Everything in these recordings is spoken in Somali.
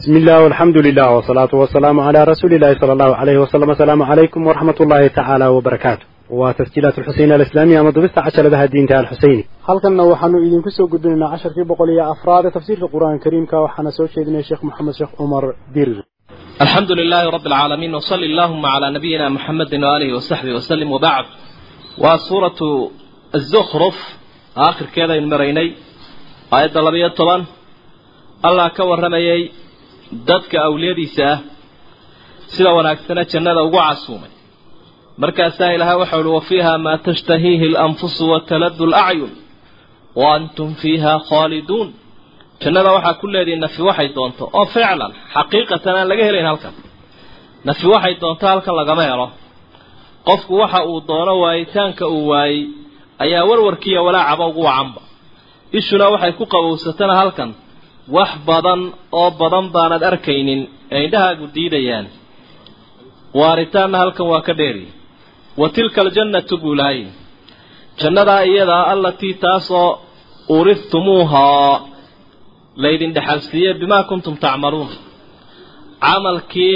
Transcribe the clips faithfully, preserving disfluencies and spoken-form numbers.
بسم الله والحمد لله والصلاة والسلام على رسول الله صلى الله عليه وسلم. السلام عليكم ورحمة الله تعالى وبركاته. وتسجيلات الحسين الإسلامية مضبست عشر بها الدين تعالى الحسيني. هل كنا وحنو إذن كسو قدنا عشر في بقولية أفراد تفسير القرآن الكريم كوحنا سوى شيدنا الشيخ محمد شيخ عمر دير. الحمد لله رب العالمين وصلى اللهم على نبينا محمد وآله وصحبه وسلم. وبعد وسورة الزخرف آخر كذا المريني آية طلبية طبعا الله كورمي dadka awliyadiisa ah sida wanaagsan jannada ugu casuumay markaas ilaahay waxa uu fiiha ma tashtahihi al-anfus wa taladdu al-a'yun wa antum fiha khalidun jannada waxa kulleedii nafi waxay doonto oo ficlan xaqiiqatan laga helay halkan nafi waxay doonto halkan laga meelo qofku waxa uu doono waayitaanka uu waay ayaa warwarkiya walaa ugu wacanba ishuna waxay ku qabowsatana halkan wax badan oo badan baanad arkaynin ee indhahaagu diidayaan waaritaanna halkan waa ka dheeri wa tilka aljannatu bulay jannada iyada allati taasoo uristumuha laydin dhaxalsiye bima kuntum ta'maluun amalkii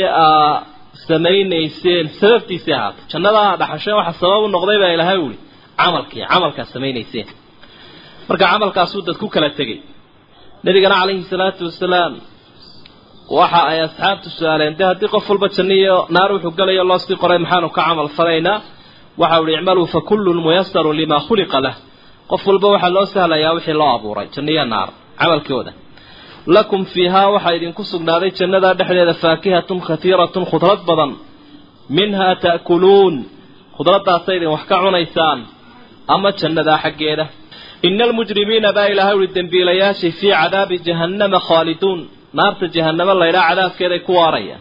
samaynayseen sababtiisa ahaat jannada dhaxashay waxa sabab u noqday baa ilaahay wuli amalkii amalka samaynayseen marka amalkaas uu dadku kala tagay نبينا عليه الصلاة والسلام وحا أي أصحاب السؤالين ده هدي قفل بجنية نار وحق لي الله سبحانه قرأي محانو كعمل فرينا وحاول يعملوا فكل ميسر لما خلق له قفل بوحا الله سهل يا وحي الله أبو رأي جنية نار عمل كودة لكم فيها وحا يدين كسق ناري جنة دحل فاكهة كثيرة خضرات بضن منها تأكلون خضرات عصير وحكعون إيسان أما جنة حقيدة إن المجرمين بايل هول الدنبيلياش في عذاب جهنم خالدون نار جهنم الله إلى عذاب كذا كواريا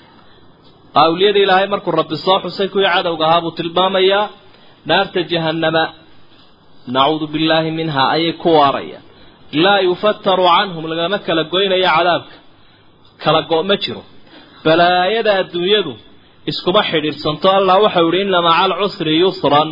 أولياء إلهي مركو رب الصاح وسيكو يعاد وقهاب تلباميا نار جهنم نعوذ بالله منها أي كواريا لا يفتر عنهم لما كالقوين يا عذابك كالقو مجرو فلا يدى الدنيا اسكو بحر السنطاء الله وحول إن مع العسر يسرا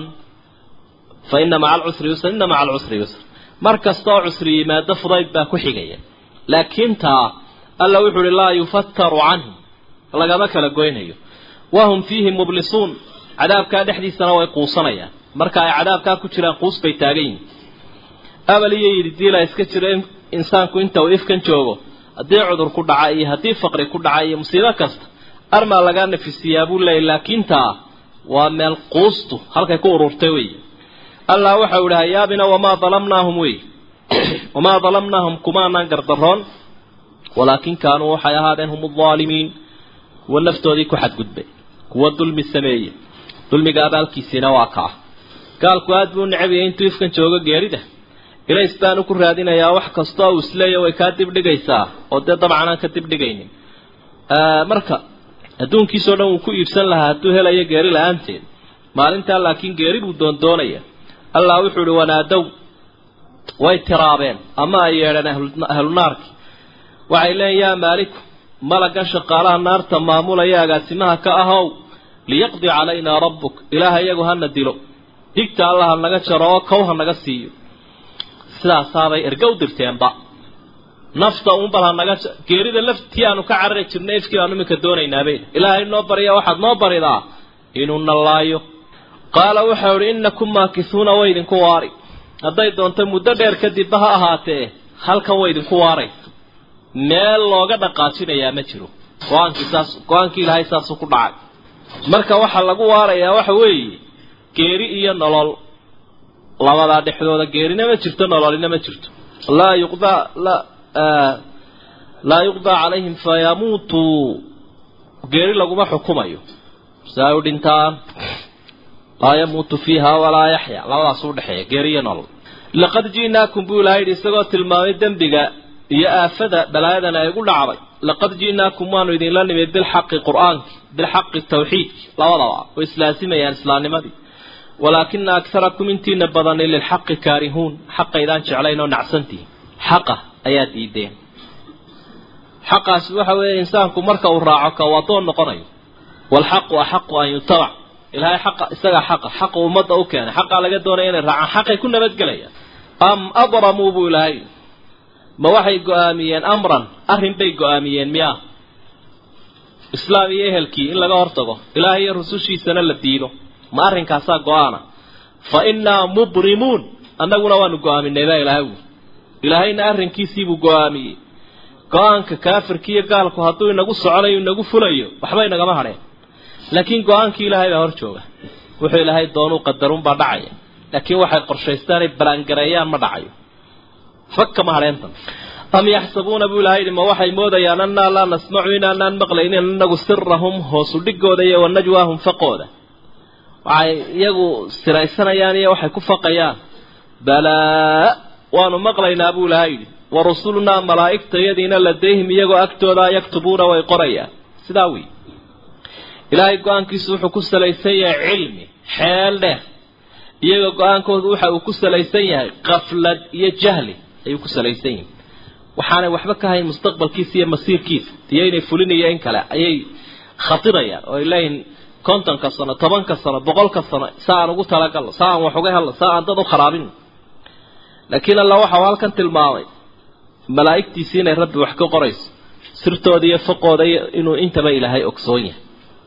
فإن مع العسر يسر إن مع العسر يسر مركز طاع عسري ما دفضيت باكو حقيقيا لكن تا الله يقول الله يفتر عنه الله قامك لقوينه وهم فيهم مبلسون عذاب كان حديث سنة ويقوصنيا مركا عذاب كان كتيران قوس بيتاقين أولي يردي لا يسكتر إنسان كنت وإف كان جوغو هدي عذر كل عائي هدي فقر كل عائي مصيبة كست أرمى لقان في السياب الله لكن تا وما القوسط هل كيكون رورتوي الله وحول هيابنا وما ظلمناهم وي وما ظلمناهم كما نقر ضرون ولكن كانوا حياهادين هم الظالمين والنفتو ذيكو حد قدبي كوا الظلم السمية ظلم قابل كيسينا واقع قال كوادبون نعبي انتو يفكن شوغا قيرده إلا إستانو كرادين يا وحك اسطاو سليا ويكاتب لقيسا ودي طبعا كاتب لقيني آه مركا هدون كيسو نو كو يبسن لها هدو هلا يقيري لأنتين مالنتا لكن قيري بدون دونيا الله وحول ونادو ويترابين أما يرنا أهل النار وعليه يا مالك ملك شقالها النار تمامولا يا قاسمها كأهو ليقضي علينا ربك إله يجوهن الدلو ديكت الله النجا شراء كوها النجا سيو سلا صار يرجو درتين بق نفط أمبرها النجا كيريد اللفت تيانو كعرّة النيف كي أنو مكدوني نبي إله النوبر يا واحد نوبر إذا إنون الله يو قال وحور إنكم ماكثون ويدن كواري هداي doonto muddo dheer kadib baha ahaatee halkan weydin ku waaray meel looga dhaqaajinaya ma jiro go'aankii saas go'aankii ilaahay saas ku dhacay marka waxa lagu waarayaa waxa weeye geeri iyo nolol labada dhexdooda geerina ma jirto nololina ma jirto la yuqda la la yuqda alayhim fayamutu geeri laguma xukumayo saa u dhintaan لا يموت فيها ولا يحيا لا صور حياة جرينا لقد جئناكم بولاهيد استغاث الماء دنبغا يا افدا بلايدنا يقول عربي لقد جئناكم ما نريد لنا بالحق قرآن بالحق التوحيد لا ولا واسلاسمه يا اسلام مدي ولكن اكثركم انتي نبضن للحق كارهون حق اذا علينا ونعسنتي حقه ايات ايدين حقه waxa weey insaanku marka uu raaco ka wadoon noqonayo wal haqq ahq an yutaba إلهي حق استجع حق حق ومضى وكان حق على جد ولا رع حق يكون نبت جليا أم أبرموا بولاي ما وحي قاميا أمرا أرهم بي قاميا مياه islaam iyo ehelkii in laga hortago ilaahay iyo rusushiisana la diido ma arrinkaasaa go-aana fa innaa mubrimuun annaguna waanu go-aaminay baa ilaahay uu ilaahayna arrinkiisiibuu go-aamiyey go-aanka kaafirka iyo gaalku hadduu inagu soconayo inagu fulayo waxba inagama hadheen laakiin go-aankii ilaahay baa hor jooga wuxuu ilaahay doonuu qadarunbaa dhacaya laakiin waxay qorshaystaan ay balaangareeyaan ma dhacayo fakka ma hadheentan am yaxsabuuna buu ilaahay ma waxay moodayaan annaa laa nasmacu inaanaan maqlaynin annagu sirahum hoosu dhigooda iyo wanajwaahum faqooda waxay iyagu siraysanayaan iyo waxay ku faqayaan balaa waanu maqlaynaa buu ilaahay yidhi warusulunaa malaa'igta yadiina ladayhim iyagoo agtooda yaktubuuna way qorayaan sidaa wey ilaahay go-aankiisu wuxuu ku salaysan yahay cilmi xeel dheer iyaga go-aankoodu waxa uu ku salaysan yahay qaflad iyo jahli ayuu ku salaysan yihin waxaanay waxba ka hayn mustaqbalkiisa iyo masiirkiisa iyo inay fulinaya in kale ayay khatirayaan oo ay leeyihin kontonka sano tobanka sano boqolka sano saa aan ugu talagalno saa aan wax uga helno saa aan dad u kharaabino laakiin alla waxa uu halkan tilmaamay malaa'igtiisii inay rabbi wax ka qorayso sirtooda iyo faqooda inuu intaba ilaahay ogsoon yahay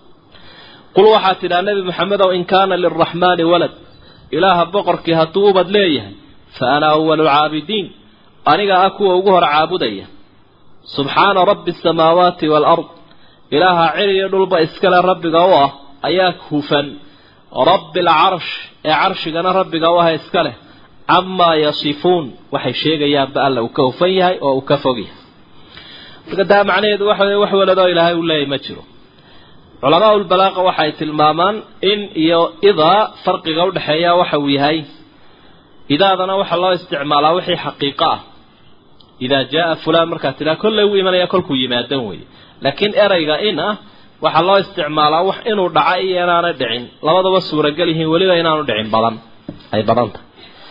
qul waxaa tidhaa nebi maxamedow in kaana lilraxmaani walad ilaaha boqorkii hadduu ubad leeyahay fa ana awalu lcaabidiin aniga ah kuwa ugu hor caabudaya subxaana rabbi asamaawaati waalard ilaaha cir iyo dhulba iskale rabbiga u ah ayaa hufan rabbi alcarsh ee carshigana rabbiga u ah iska leh camaa yasifuun waxay sheegayaanba alla uu ka hufan yahay oo uu ka fog yahay marka daa macnaheedu waxa weye wax waladoo ilaahay uu leeyahy ma jiro culamaa ulbalaaqa waxay tilmaamaan in iyo idaa farqiga udhexeeya waxa uu yahay idaadana waxaa loo isticmaalaa wixii xaqiiqo ah idaa jaa fulaan markaa tidhaa kollay uu imanaya kolkuu yimaadan weeye laakiin erayga in ah waxaa loo isticmaalaa wax inuu dhaca iyo inaanay dhicin labadaba suuragal yihiin weliba inaanu dhicin badan ay badan tahay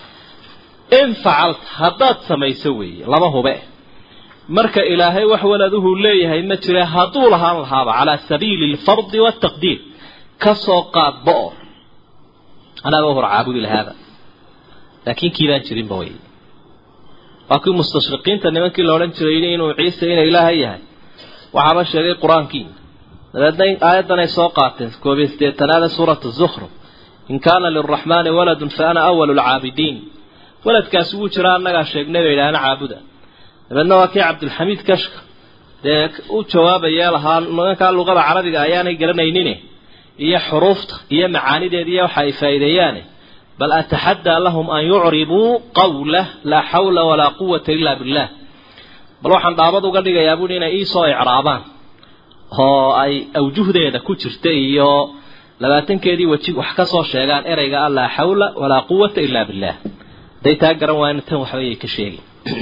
in facalta haddaad samayso weeye laba hube marka ilaahay wax waladuhu leeyahay ma jira hadduu lahaan lahaaba calaa sabiili alfardi waaltaqdiir ka soo qaad bo-or anaaba hor caabudi lahaaba laakiin kiibaan jirinba wey waa kii mustashriqiinta nimankii la odhan jiray inuu ciise ina ilaahay yahay waxaaba sheegay qur-aankii dabeedna aayaddan ay soo qaateen koob iyo siddeetanaada suuratu zukhruf in kaana lilraxmaani waladun fa ana awalu lcaabidiin waladkaasi wuu jiraa annagaa sheegnay bay idhaahna caabuda dabeedna waa kii cabdulxamiid kashka dee u jawaabayee lahaa nimankaa luqada carabiga ayaanay garanaynin iyo xuruufta iyo macaanideeda iyo waxa ay faa'iideeyaane bal ataxaddaa lahum an yucribuu qawlah laa xawla walaa quwata ilaa billah bal waxaan dhaabad uga dhigayaa buui inay iisoo icraabaan oo ay awjuhdeeda ku jirta iyo labaatankeedii weji wax ka soo sheegaan ereyga ah laa xawla walaa quwata ilaa billah haday taa garan waayna tan waxbayay ka sheegi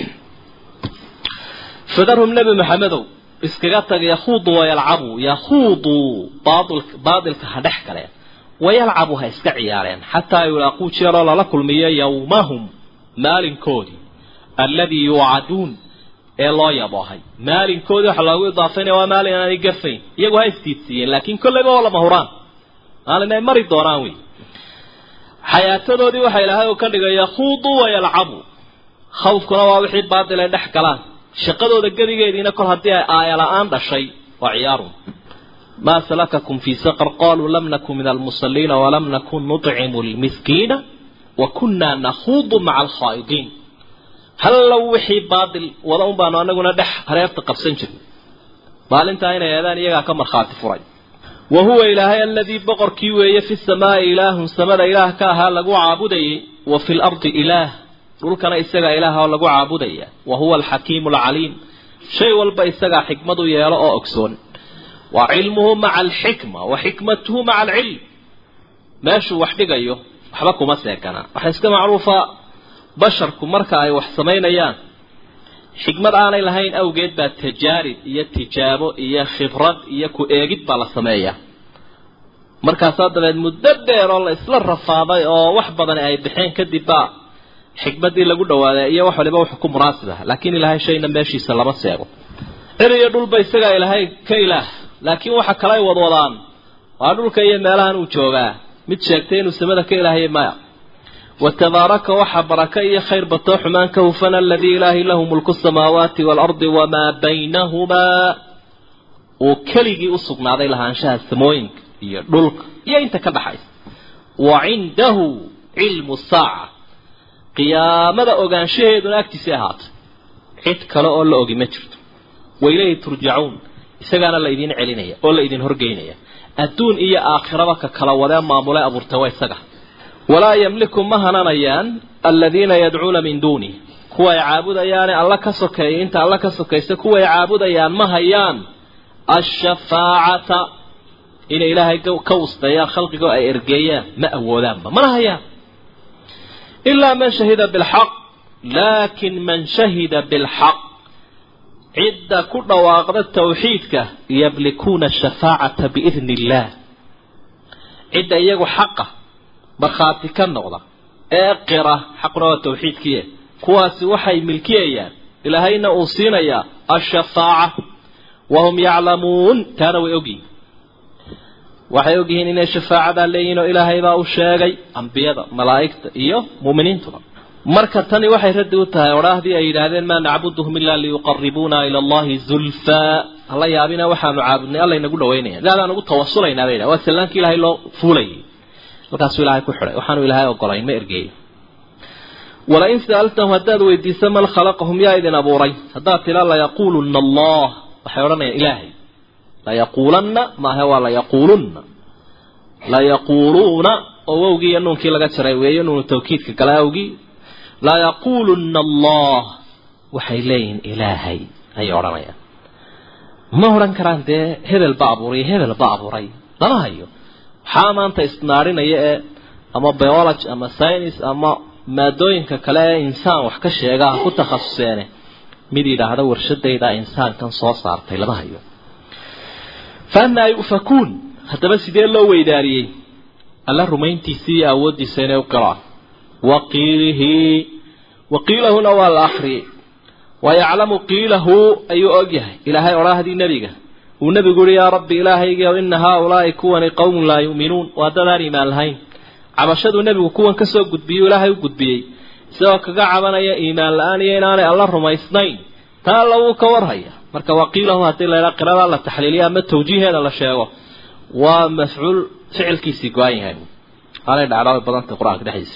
fadarhum nebi maxamedow iskaga tag yakhuudu wayalcabuu yakhuuduu baadilka ha dhex galeen wayalcabu ha iska ciyaareen xataa yulaaquu jeeroo lala kulmiyo yawmahum maalinkoodii alladii yuucaduun ee loo yaboohay maalinkoodii waxa loogu idaafaynaya waa maalin aanay gafayn iyagu ha istiidsiiyeen laakiin kollayba oo lama huraan maalin ay mari doonaan wey xayaatadoodii waxaa ilaahay uu ka dhigay yakhuuduu wayalcabu khawfkuna waa wixii baadil ay dhex galaan shaqadooda gedigeediina kol haddii ay aaya la-aan dhashay waa ciyaarun ما سلككم في سقر قالوا لم نكن من المصلين ولم نكن نطعم المسكين وكنا نخوض مع الخائضين هل لو وحي باطل ولا بانو انغنا دخ هريفت قبسن جير مالنتا ina yeedaan iyaga ka marxaati furay وهو إله الذي بقر كيوية في السماء إله سمد إله كاها لقو عابدي وفي الأرض إله رول كان إساق إله لقو عابدي وهو الحكيم العليم شيء والبا إساق حكمته يلاء أكسون وعلمه مع الحكمة وحكمته مع العلم ماشي وحدك أيوه وحبكم مساكنا وحسك معروفة بشركم مركا وحسمين أيان حكمة آني لهين أو جيد با تجارب إيا تجابو إيا خبرات إيا كو إيجيد بالا سمايا مركا صادر المدبر الله إسلا الرفاضي أو وحبضان أي بحين كدبا حكمة دي لقول دوالا إيا وحو لبا وحكم راسبة لكن إلهي شيء نماشي سلامة سيغو إذا يدول بيسيغا إلهي كإله لكن وحا كلاي وضوضان وأدول كي مالان وجوغا متشاكتين وسمدك إلهي مايا وتبارك وحبرك يا خير بطوح من كوفنا الذي إله له ملك السماوات والأرض وما بينهما وكلجي أصقنا عليه لها أنشاء السموين يدلك ينت كبحيس وعنده علم الساعة قيامة أوجان شهد أكتساهات عد كلا أول أوجي مترد وإليه ترجعون إسقانا الله يدين علينيا ولا يدين هرجينيا الدون إيا آخرة كلا ولا معمولا أبو ارتوي سجح ولا يملك مهنا نيان الذين يدعون من دوني هو يعبد يعني الله كسكي أنت الله كسكي سكوا يعبد يعني مهيان الشفاعة إلى إلهي كوس يا خلق أي إرجية ما أولام ما هي إلا من شهد بالحق لكن من شهد بالحق عدة كل واقع التوحيد يملكون الشفاعة بإذن الله عدة يجوا حقه بخاطي كالنغضة اقرأ حقنا التوحيد كيه كواس وحي ملكية إلهينا أوصينا يا الشفاعة وهم يعلمون كانوا يوجي waxay ogyihiin inay shafaacada leeyihiin oo ilaahay baa u sheegay ambiyada malaa'ikta iyo muuminiinta marka tani waxay rad u tahay warahdii ay yiraahdeen ma nacbuduhum illa liyuqarribuna ila allahi zulfa alla yaabina waxaanu caabudnay alla inagu dhaweynaya laadaan ugu tawassulayna bayda waa salaanki ilaahay loo fuulay markaas ilaahay ku xiray waxaanu ilaahay ogolayn ma ergeey wala in sa'altahum hadad weydiisa mal khalaqahum ya idin abuuray hadaa tila la yaquluna allah waxay oranayaan ilaahay لا يقولن ما هو لا يقولن لا يقولون أوجي أنهم كي لقى شرعي أنهم التوكيد كلاوجي لا يقولن الله وحيلين إلهي هي أورانيا ما هو رنكران ده هذا البابوري هذا البابوري لا هيو حاما أنت استنارين يا أما بيولوج أما ساينس أما ما دوين ككلا إنسان وحكش يجا كنت خصوصينه مدي ده هذا ورشد ده إنسان كان صار تيلا ما هيو فأنا يؤفكون حتى بس دي الله ويداري الله رمينتي سي أودي سنة وقرأ وقيله وقيله نوى الآخر ويعلم قيله أي أجه إلى هاي أراه دي نبيه والنبي يقول يا رب إلهي إن هؤلاء كون قوم لا يؤمنون وهذا ما الهين عبشد النبي كون كسو قد بي ولا هي قد بي سواء كعبنا يا إيمان الآن ينال الله رمي اثنين تالو كورهيا marka waqiilahu hadii la qiraada la taxliiliya ama tawjiiheeda la sheego waa mafcuul ficilkiisi go'an yahay aanay dhacdo badan quraanka dhaxaysa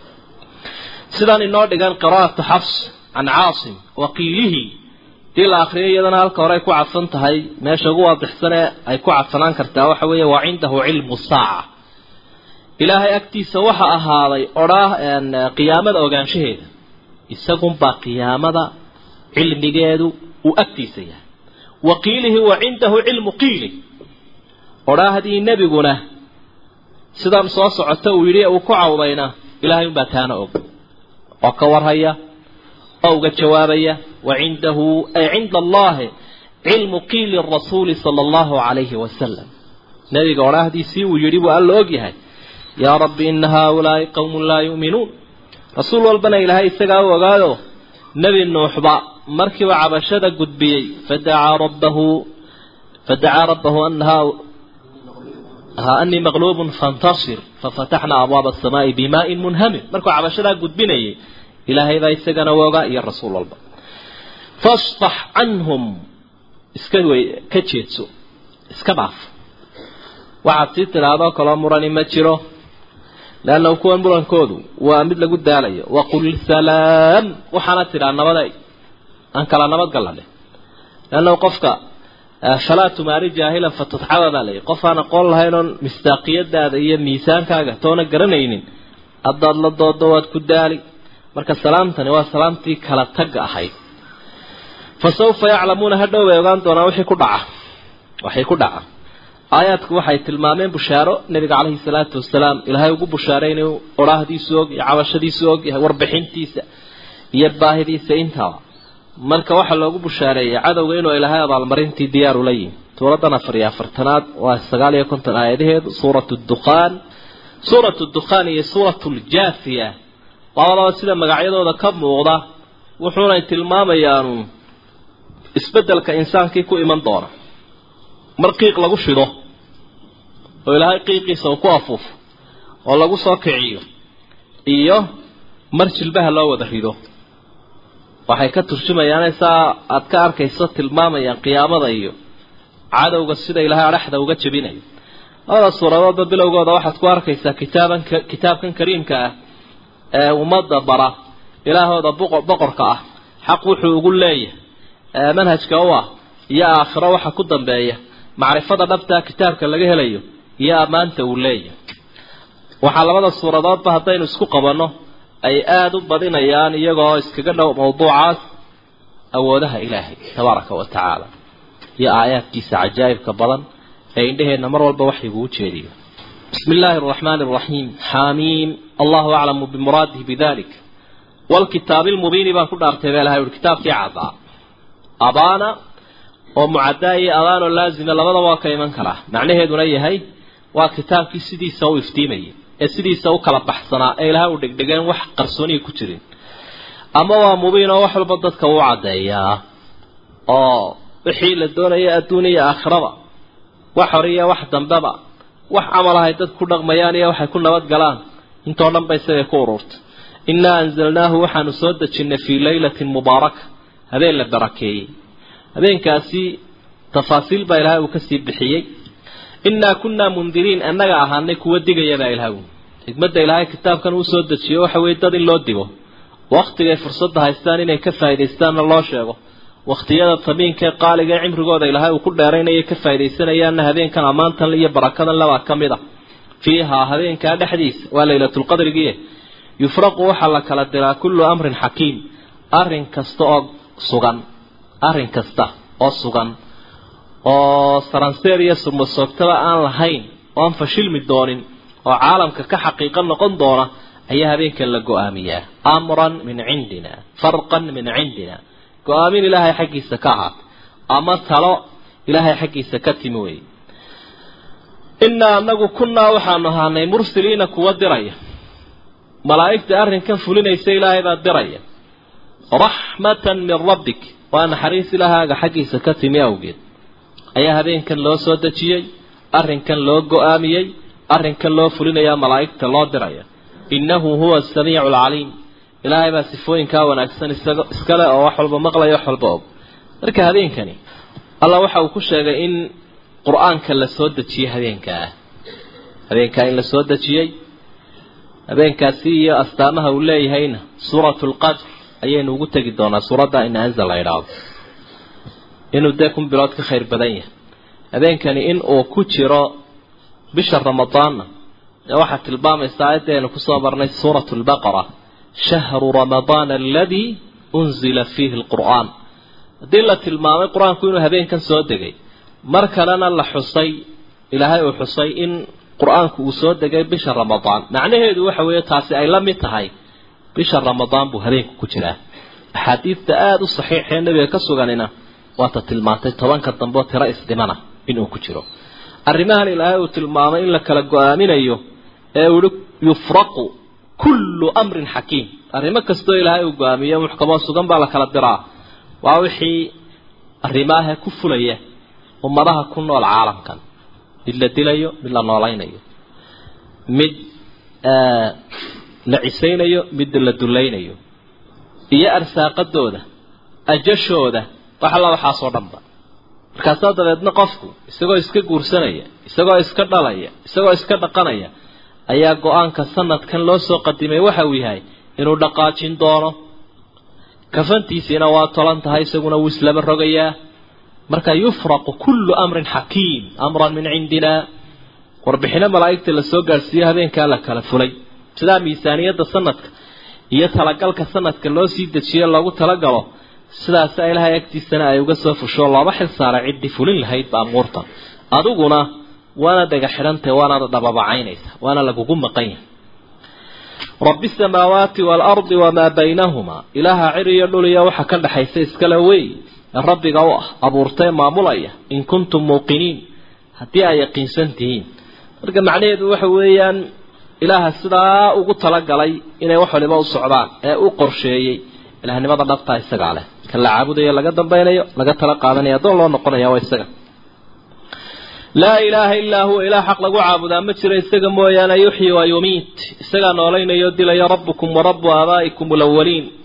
sidaan inoo dhigan qiraa'atu Hafs an Aasim waqiilihi dil akhriyadana halka hore ku cadsan tahay meesha ugu waadixsan ay ku cadsanaan kartaa waxa weeye waa indahu ilmu saa'a ilaahay agtiisa waxa ahaaday oraa aan qiyaamada ogaanshaheeda isagu baa qiyaamada cilmigeedu وأكتسيه وقيله وعنده علم قيله وراهدي النبي قنا سدام صاص عتو يريء وكعو بينه إلهي باتانا أو وكورهيا أو جوابيا وعنده أي عند الله علم قيل الرسول صلى الله عليه وسلم نبي قراهدي سيو يريء وقال له يا رب إن هؤلاء قوم لا يؤمنون رسول البنا إلهي استقاو وقالوا نبي النوح بقى مركب عبشة قدبي فدعا ربه فدعا ربه أنها ها أني مغلوب فانتصر ففتحنا أبواب السماء بماء منهمر مركب عبشة قدبني إلى هذا يستجنا وقاء يا رسول الله فاصفح عنهم اسكدوا كتشيتسو اسكبعف وعطيت هذا كلام مراني ماتشيرو لأنه كون بران كودو وأمد لقد علي وقل سلام وحنات عن نبضي أنك لا نبض قال له لأنه قفك فلا تماري جاهلا فتتحاول عليه قف أنا قول هايلون مستاقية هذا هي ميسان كاغا تونا قرنين الضاد للضاد دوات كدالي مركز سلامتني وسلامتي كلا تقع حي فسوف يعلمون هذا ويغان دونا وحي كدعا وحي كدعا آياتك waxay tilmaameen bushaaro nabiga kaleey salaatu wasalaam ilaahay ugu bushaareeyay oraahdiisa og cawashadiisa og warbixintiisa iyo baahidiisa inta marka waxa loogu bushaareeyay cadawga inuu ilaahay abaalmarintii diyaar u leeyahay suuradan afar iyo afartanaad waa sagaal iyo konton aayadeed suuratu dukhaan suuratu dukhaan iyo suuratu jaafiya waa sida magacyadooda ka muuqda wuxuuna tilmaamayaan isbedelka insaanka ku iman doona marqiiq lagu shido oo ilaahay qiiqiisa ku afuuf oo lagu soo kiciyo iyo marjilbaha loo wada rido waxay ka turjumayaan saa aad ka arkayso tilmaamayaan qiyaamada iyo cadowga sida ilaahay araxda uga jabinayo hada suurada bilowgooda waxaad ku arkaysaa kitaaban kitaabkan kariimka ah ee umada bara ilaahooda boqorka ah xaq wuxuu ugu leeyahay manhajka oo ah iyo aakhiro waxa ku dambeeya macrifada dhabta kitaabka laga helayo iyo amaanta uu leeyahay waxa labada suuradoodba hadaynu isku qabano ay aad u badinayaan iyagoo iskaga dhow mawduucaas awoodaha ilaahay tabaaraka wa tacaala iyo aayaadkiisa cajaa'ibka badan ee indheheena mar walba wax igu jeediyo bismillaahir rahmaanir rahiim xaamiim allahu a'lamu bimuraadihi bidalik wal kitaabil mubiin baan ku dhaartay ilaahay kitaabkii caada abana oo mucaddaay abaano laazima labada waa ka iman kara macnaheeduna yahay waa kitaabkii sidiisa u iftiimay ee sidiisa u kala baxsanaa ee ilaahay u dhigdhigeen wax qarsooni ku jirin ama waa mubiin oo wax walba dadka uu cadeeyaa oo wixii la doonaya adduuniya aakhirada wax horiya wax dambaba wax amalahay dad ku dhaqmayaan iyo waxay ku nabad galaan intoo dhan bay sabay ku ururtay inna anzalnaahu waxaanu soo dejinay fi laylatin mubaaraka habeen la barakeeyay habeenkaasi tafaasiil baa ilaahay uu ka sii bixiyay inna kunna mundiriin annaga ahaanay kuwa digaya baa ilaahay xigmadda ilaahay kitaabkan uu soo dejiyo waxa weey dad in loo digo waqtiga fursadda haystaan inay ka faa'iideystaan loo sheego waqtiyada tabiinka qaaliga cimrigooda ilaahay uu ku dheeraynay ka faa'iideysanayaan habeenkan amaantan iyo barakadan laba kamida fiiha habeenka dhaxdiis waa laylatul qadriga yufraqu waxa la kala diraa kullu amrin hakiim arrin kasta oo sugan arrin kasta oo sugan oo saranseeriya sumusogtaba aan lahayn oo aan fashilmi doonin oo caalamka ka xaqiiqo noqon doona ayaa habeenkan la go'aamiyaa amran min indina farqan min indina go'aamin ilaahay xaqiisa ka ahaat ama talo ilaahay xaqiisa ka timi way inna anagu kunna waxaanu ahaanay mursiliina kuwa diraya malaa'ikta arrinkan fulinaysa ilaahay baa diraya rahmatan min rabbik wa naxariis ilaahaga xaqiisa ka timi awgeed ayaa habeenkan loo soo dejiyay arrinkan loo go'aamiyay arrinkan loo fulinaya malaa'ikta loo diraya innahu huwa as-samii'ul 'aliim ilaahay baa sifooyinka wanaagsan iskale oo wax walba maqlayo wax walba og marka habeenkani Allah waxa uu ku sheegay in quraanka la soo dejiyay habeenka habeenka in la soo dejiyay habeenkaasi iyo astaamaha uu leeyahayna suuratul qadr ayaynu ugu tagi doonaa suurada in anzal ay dhaw inuu deekum bilood ka khayr badan yahay habeenkani in uu ku jiro bisha ramadaan waxa tilmaamaysaa ayadaynu ku soo marnay suuratul baqara shahru ramadaan alladhi unzila fihi alquran dilla tilmaamay quraanku inuu habeenkan soo degay markalena la xusay ilaahay uu xusay in quraanku uu soo degay bisha ramadaan macnaheedu waxa weeye taasi ay la mid tahay bisha ramadaan buu habeenku ku jiraa xadiidta aad u saxiix ee nabiga ka suganina waa ta tilmaantay tobanka dambe tira isdimana inuu ku jiro arrimahan ilaahay uu tilmaamay in la kala go'aaminayo ee uu yufraqu kullu amrin hakiim arrimo kasto ilaahay uu go'aamiyo muxkamo sugan baa la kala diraa waa wixii arrimaha ku fulaya ummadaha ku nool caalamkan mid la dilayo mid la noolaynayo mid la cisaynayo mid la dulaynayo iyo arsaaqadooda ajashooda waxa la waxa soo dhanba markaas dabeedna qofku isagoo iska guursanaya isagoo iska dhalaya isagoo iska dhaqanaya ayaa go'aanka sanadkan loo soo qadimay waxa uu yahay inuu dhaqaajin doono kafantiisina waa tolan tahay isaguna wuu islaba rogayaa marka yufraqu kullu amrin hakiim amran min indina warbixina malaa'ikta la soo gaarsiiyay habeenka la kala fulay sida miisaaniyada sanadka iyo talagalka sanadka loo sii dejiyo lagu talagalo sidaas ilaahay agtiisana ay uga soo fusho laba xil saara cidi fulin lahayd baa muurta aduguna waana daga xirantay waana dhababacaynaysa waana lagugu maqan rabbi samaawaati wal ardi wama baynahuma ilaaha ciriyo dhuliya waxa ka dhaxaysa iskala way rabbiga oo abuurtay maamulaya in kuntum muuqiniin hadii ay yaqiinsantiin marka macnaheedu waxa weeyaan ilaaha sidaa ugu tala galay inay wax waliba u socdaan ee u qorsheeyay ilaahnimada dhabta isaga leh kala caabudayo laga dambaynayo laga tala qaadanayo doon loo noqonayo waa isaga la ilaha illa huwa ilaah xaq lagu caabudaa ma jiro isaga mooyaane yuhyi wa yumiit isaga noolaynayo dilaya rabbukum wa rabbu abaa'ikum alawwaliin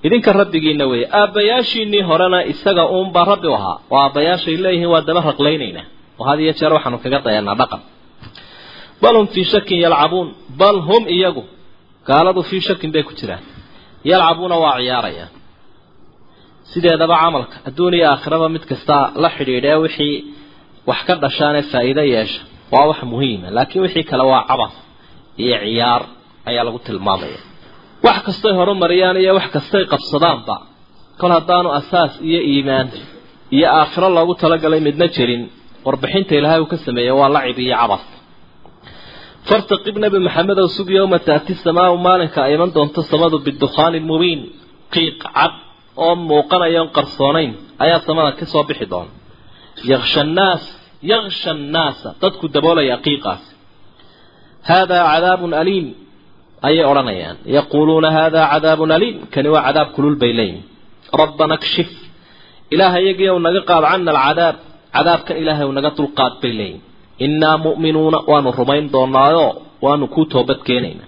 idinka rabbigiina weeye aabayaashiinii horena isaga uunbaa rabbi u ahaa waa aabayaashay leeyihiin waa daba raqlaynaynaa oo had iyo jeer waxaanu kaga dayanaa dhaqan bal hum fii shakin yalcabuun bal hum iyagu gaaladu fii shakin bay ku jiraan yalcabuuna waa ciyaarayaan sideedaba camalka adduun iyo aakhiraba mid kasta la xidhiidhee wixii wax ka dhashaanee faa'iido yeesha waa wax muhiima laakiin wixii kale waa cabas iyo ciyaar ayaa lagu tilmaamaya wax kastay horumariyaan iyo wax kastay qabsadaanba kol haddaanu asaas iyo iimaan iyo aakhiro loogu talagalay midna jirin warbixinta ilaahay uu ka sameeyey waa lacib iyo cabas fartaqib nabi maxamed oo sug yowma taati samaau maalinka ay iman doonto samadu bidukhaani mubiin qiiq cad oo muuqanayan qarsoonayn ayaa samada ka soo bixi doona yakhsha annaas yakhsha annaasa dadku daboolaya qiiqaas haadaa cadaabun aliim ayay odhanayaan yaquuluuna haadaa cadaabun aliim kani waa cadaab kulul bay leeyihin rabbana kshif ilaahay iyagiiyow naga qaad cana alcadaab cadaabkan ilaahay u naga dulqaad bay leeyihin innaa mu'minuuna waanu rumayn doonaayo waanu kuu toobad keenaynaa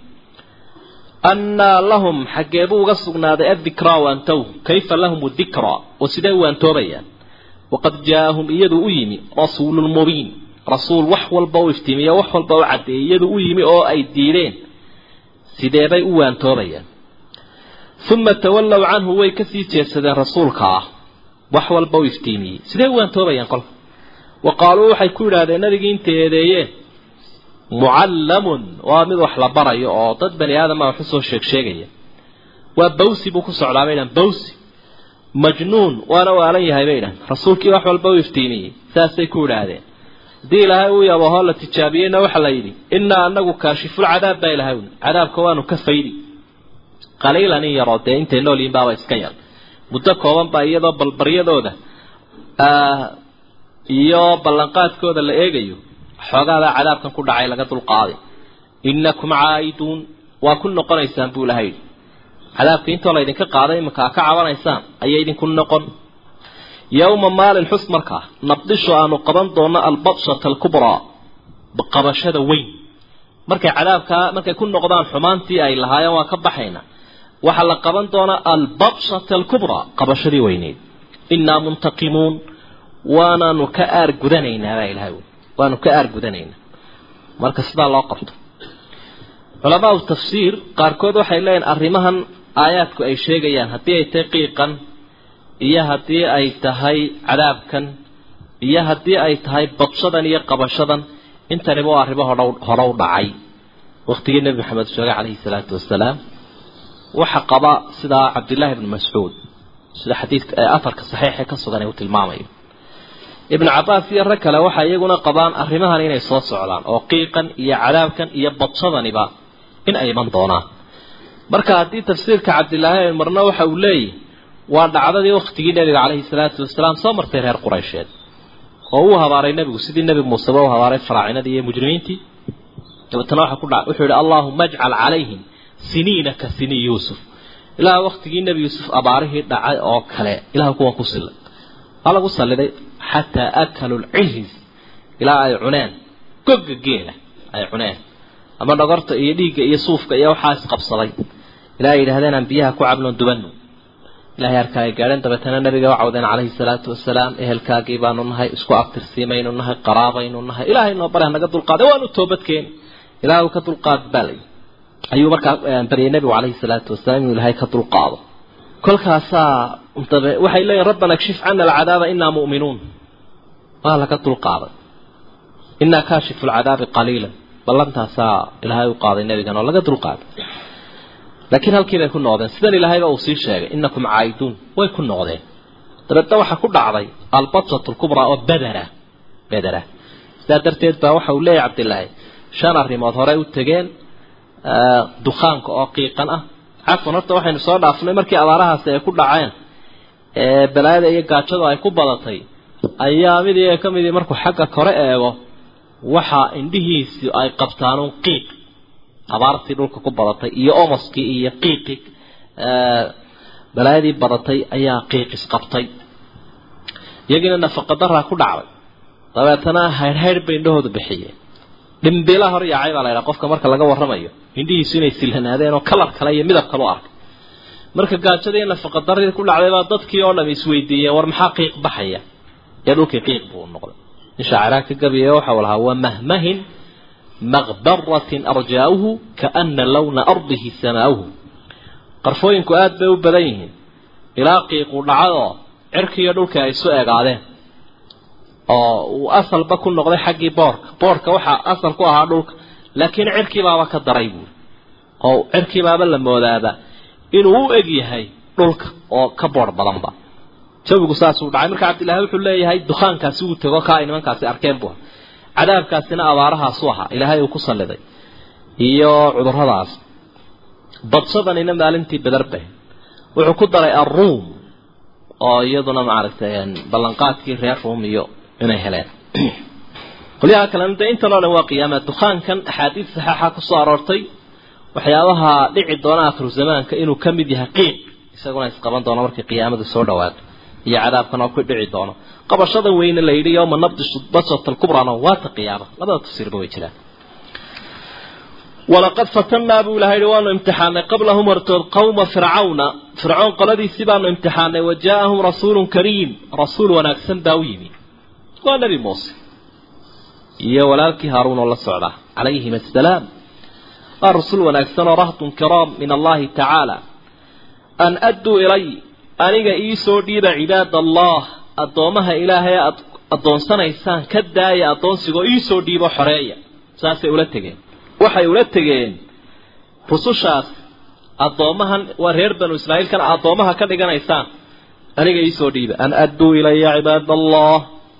annaa lahum xaggee buu uga sugnaaday addikraa waantow kayfa lahum dikraa oo sidee waantoobayaan waqad jaa'ahum iyadu u yimi rasuulun mubiin rasuul wax walba u iftiimiyo wax walba u caddeeyey iyadu u yimi oo ay diideen sidee bay u waantoobayaan uma tawallow canhu way kasii jeedsadeen rasuulka ah wax walba u iftiimiyey sidee u waantoobayaan kolka wa qaaluu waxay ku yidhaahdeen nabigii inta eedeeyeen mucallamun waa mid wax la barayo oo dad bani aadama wax usoo sheeg sheegaya waa bawsi buu ku socdaa bay dhahan bawsi majnuun waana waalan yahay bay dhahan rasuulkii wax walba u iftiimiyey saasay ku yidhaahdeen haddii ilaahay uu yabaho la tijaabiyeyna waxa la yidhi innaa anagu kaashiful cadaab baa ilahay uni cadaabka waanu ka faydi qaliilan in yaroo dee intay nool yihin baaba iska yar muddo kooban baa iyadoo balbaryadooda iyo ballanqaadkooda la eegayo xoogaada cadaabkan ku dhacay laga dulqaaday innakum caa'iduun waa ku noqonaysaan buu ilahay yidhi cadaabka intoo laydinka qaaday iminkaa ka cabanaysaan ayay idinku noqon yowma maalin xus markaa nabdisho aanu qaban doono albadshata alkubraa qabashada weyn markay cadaabkaa markay ku noqdaan xumaantii ay lahaayeen waa ka baxayna waxaa la qaban doonaa albadshata alkubraa qabashadii weyneyd innaa muntaqimuun waanaanu ka aar gudanaynaa baa ilahay wey waanu ka aar gudanaynaa marka sidaa loo qabto culamaau tafsiir qaarkood waxay leeyihin arrimahan aayaadku ay sheegayaan haddii ay tahay qiiqan iyo haddii ay tahay cadaabkan iyo haddii ay tahay badshadan iyo qabashadan intaniba waa arrimo hodhow hore u dhacay waqtigii nebi maxamed sheegay calayhi salaatu wasalaam waxa qaba sidaa cabdillaahi ibnu mascuud sida xadiidka ee afarka saxiixa ka sugan ee uu tilmaamayo ibn cabbaas iyo rag kale waxay iyaguna qabaan arrimahan inay soo socdaan oo qiiqan iyo cadaabkan iyo badshadaniba in ay iman doonaan marka haddii tafsiirka cabdillaahi marna waxa uu leeyahy waa dhacdadii waqtigii nebiga calayhi salaatu wasalaam soo martay reer quraysheed oo uu habaaray nebigu sidii nebi muuse u habaaray faraacinadii iyo mujrimiintii dabeetana waxa ku dhacay wuxuu yidhi allaahuma ajcal calayhim siniina ka sini yuusuf ilaa waqtigii nebi yuusuf abaarihii dhacay oo kale ilaah kuwan ku sillay waa lagu salliday xataa akalu lcihiz ilaa ay cuneen gogga geela ay cuneen ama dhogorta iyo dhiigga iyo suufka iyo waxaa isqabsaday ilaa ay yidhahdeen aan biyaha ku cabnoon dubano ilaahay arkaa ay gaadheen dabeetana nabiga u cawdeen calayhi salaatu wasalaam ehelkaagii baanu nahay isku abtirsiimaynu nahay qaraabaynu nahay ilaahay noo bare naga dulqaaday waanu toobadkeeni ilaahay ka dulqaad balay ayuu markaa baryay nabigu calayhi salaatu wasalaam inuu ilaahay ka dulqaado kolkaasaa waxay leeyihin rabbana kshif cana alcadaaba innaa mu'minuun waa laga dulqaaday innaa kaashifu alcadaabi qaliilan ballantaasaa ilaahay u qaaday nabigan oo laga dulqaaday laakiin halkii bay ku noqdeen sidan ilaahayba uu sii sheegay innakum caa'iduun way ku noqdeen dabeedna waxaa ku dhacday albadshatu alkubraa oo badara badara sidaa darteed baa waxa uu leeyahay cabdillaahi shan arrimood horey u tegeen dukhaanka oo qiiqan ah cafwan horta waxaynu soo dhaafnay markii abaarahaasi ay ku dhaceen ee balaayada iyo gaajadu ay ku badatay ayaa mid iyaga ka midii markuu xagga kore eego waxa indhihiisi ay qabtaan un qiiq abaartii dhulka ku badatay iyo omoskii iyo qiiqi balaayadii badatay ayaa qiiqis qabtay iyagina nafaqa daraa ku dhacday dabeetana haydhaydh bay indhahoodu bixiyeen dhimbila hor yaacay baa la yidhaha qofka marka laga warramayo indhihiisu inay silhanaadeen oo kalar kale iyo midab kale u arkay marka gaajadii nafaqa darrida ku dhacday baa dadkii oo dhan isweydiiyeen war maxaa qiiq baxaya ee dhulkii qiiq buu noqday inshaara ka gabiyo waxa walaha waa mahmahin maghbaratin arja'uhu ka'anna lawna ardihi samaahu qarfooyinku aad bay u badan yihiin ilaa qiiqu dhacdo cirkiyo dhulka ay soo eegaadeen oo uu asalba ku noqday xaggii boorka boorka waxa asal ku ahaa dhulka laakiin cirkii baaba ka daray buu oo cirkii baaba la moodaaba inuu u eg yahay dhulka oo ka boor badanba jawigu saas uu dhacay marka Cabdilaahi wuxuu leeyahay duqaankaasi uu tago ka nimankaasi arkeen buu cadaabkaasina abaarahaas u ahaa ilaahay uu ku saliday iyo cudurradaas badsadanina maalintii badarba wuxuu ku daray ar-ruum oo iyaduna maaragtay ballanqaadkii reer Ruum iyo inay heleen qoliyaha kale inta loo waa qiyaamada duqaankan axaadiis saxiixa ku soo aroortay waxyaabaha dhici doona akhir zamaanka inuu kamid yahay qiiq isaguna isqaban doona markii qiyaamadu soo dhawaato iyo cadaabkan oo ku dhici doono qabashada weyn la yiri yawma nabdishu basat al-kubra waa qiyaamada labada tafsiir bay jiraan ولقد فتنا أبو لهيد وأنه امتحان قبلهم ارتد قوم فرعون فرعون قلدي سبان امتحان وجاءهم رسول كريم رسول ونكسن داويني ونبي موسى يا ولالك هارون الله صعده عليهم السلام الرسول ونكسن رهط كرام من الله تعالى أن أدوا إلي أنيق إيسو ديب عباد الله أدومها إلهي أدون سنة إنسان كدايا أدون سيقو إيسو ديب حرية ساسي أولتكين waxay ula tageen rusushaas adoomahan waa reer banu Israa'iil kan adoomaha ka dhiganaysaan aniga ii soo dhiiba an addu ilayya ibadallah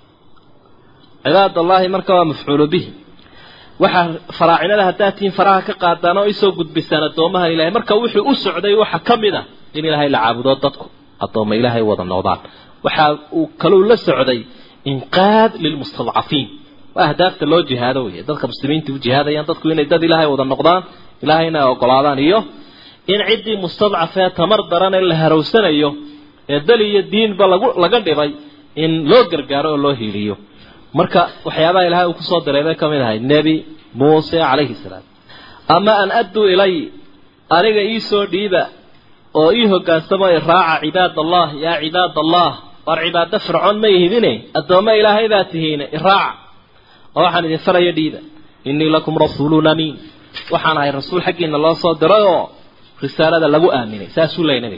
ibadallah marka waa mafcuul bihi waxa faraacinada hadaatiin faraha ka qaadaan oo isoo gudbisaan adoomaha ilaahay marka wuxuu u socday waxa kamida in ilaahay la caabudo dadku adooma ilaahay wada noqdaan waxa uu kaloo la socday inqaad lil mustadcafiin وأهدافت الله جهاده ويا ذلك المسلمين تبي جهاده يعني تذكر إن الدد إلهي وذا النقدان إلهينا وقلادان إيوه إن عدي مستضعفة تمر دران اللي هروسنا إيوه الدليل الدين بلغن بي إن لو جرجارو الله هيليو مركا وحيابا إلهي وكسود دريبا كمين هاي النبي موسى عليه السلام أما أن أدوا إلي أريد إيسو ديبا وإيه قاسما إراع عباد الله يا عباد الله والعباد فرعون ما يهديني الدوما إلهي ذاتهين إراع waxaan idin faraya diida inni lakum rasuulun amin waxaan ahay rasuul xaqiina loo soo diray oo risaalada lagu aaminay saasuu leeyahay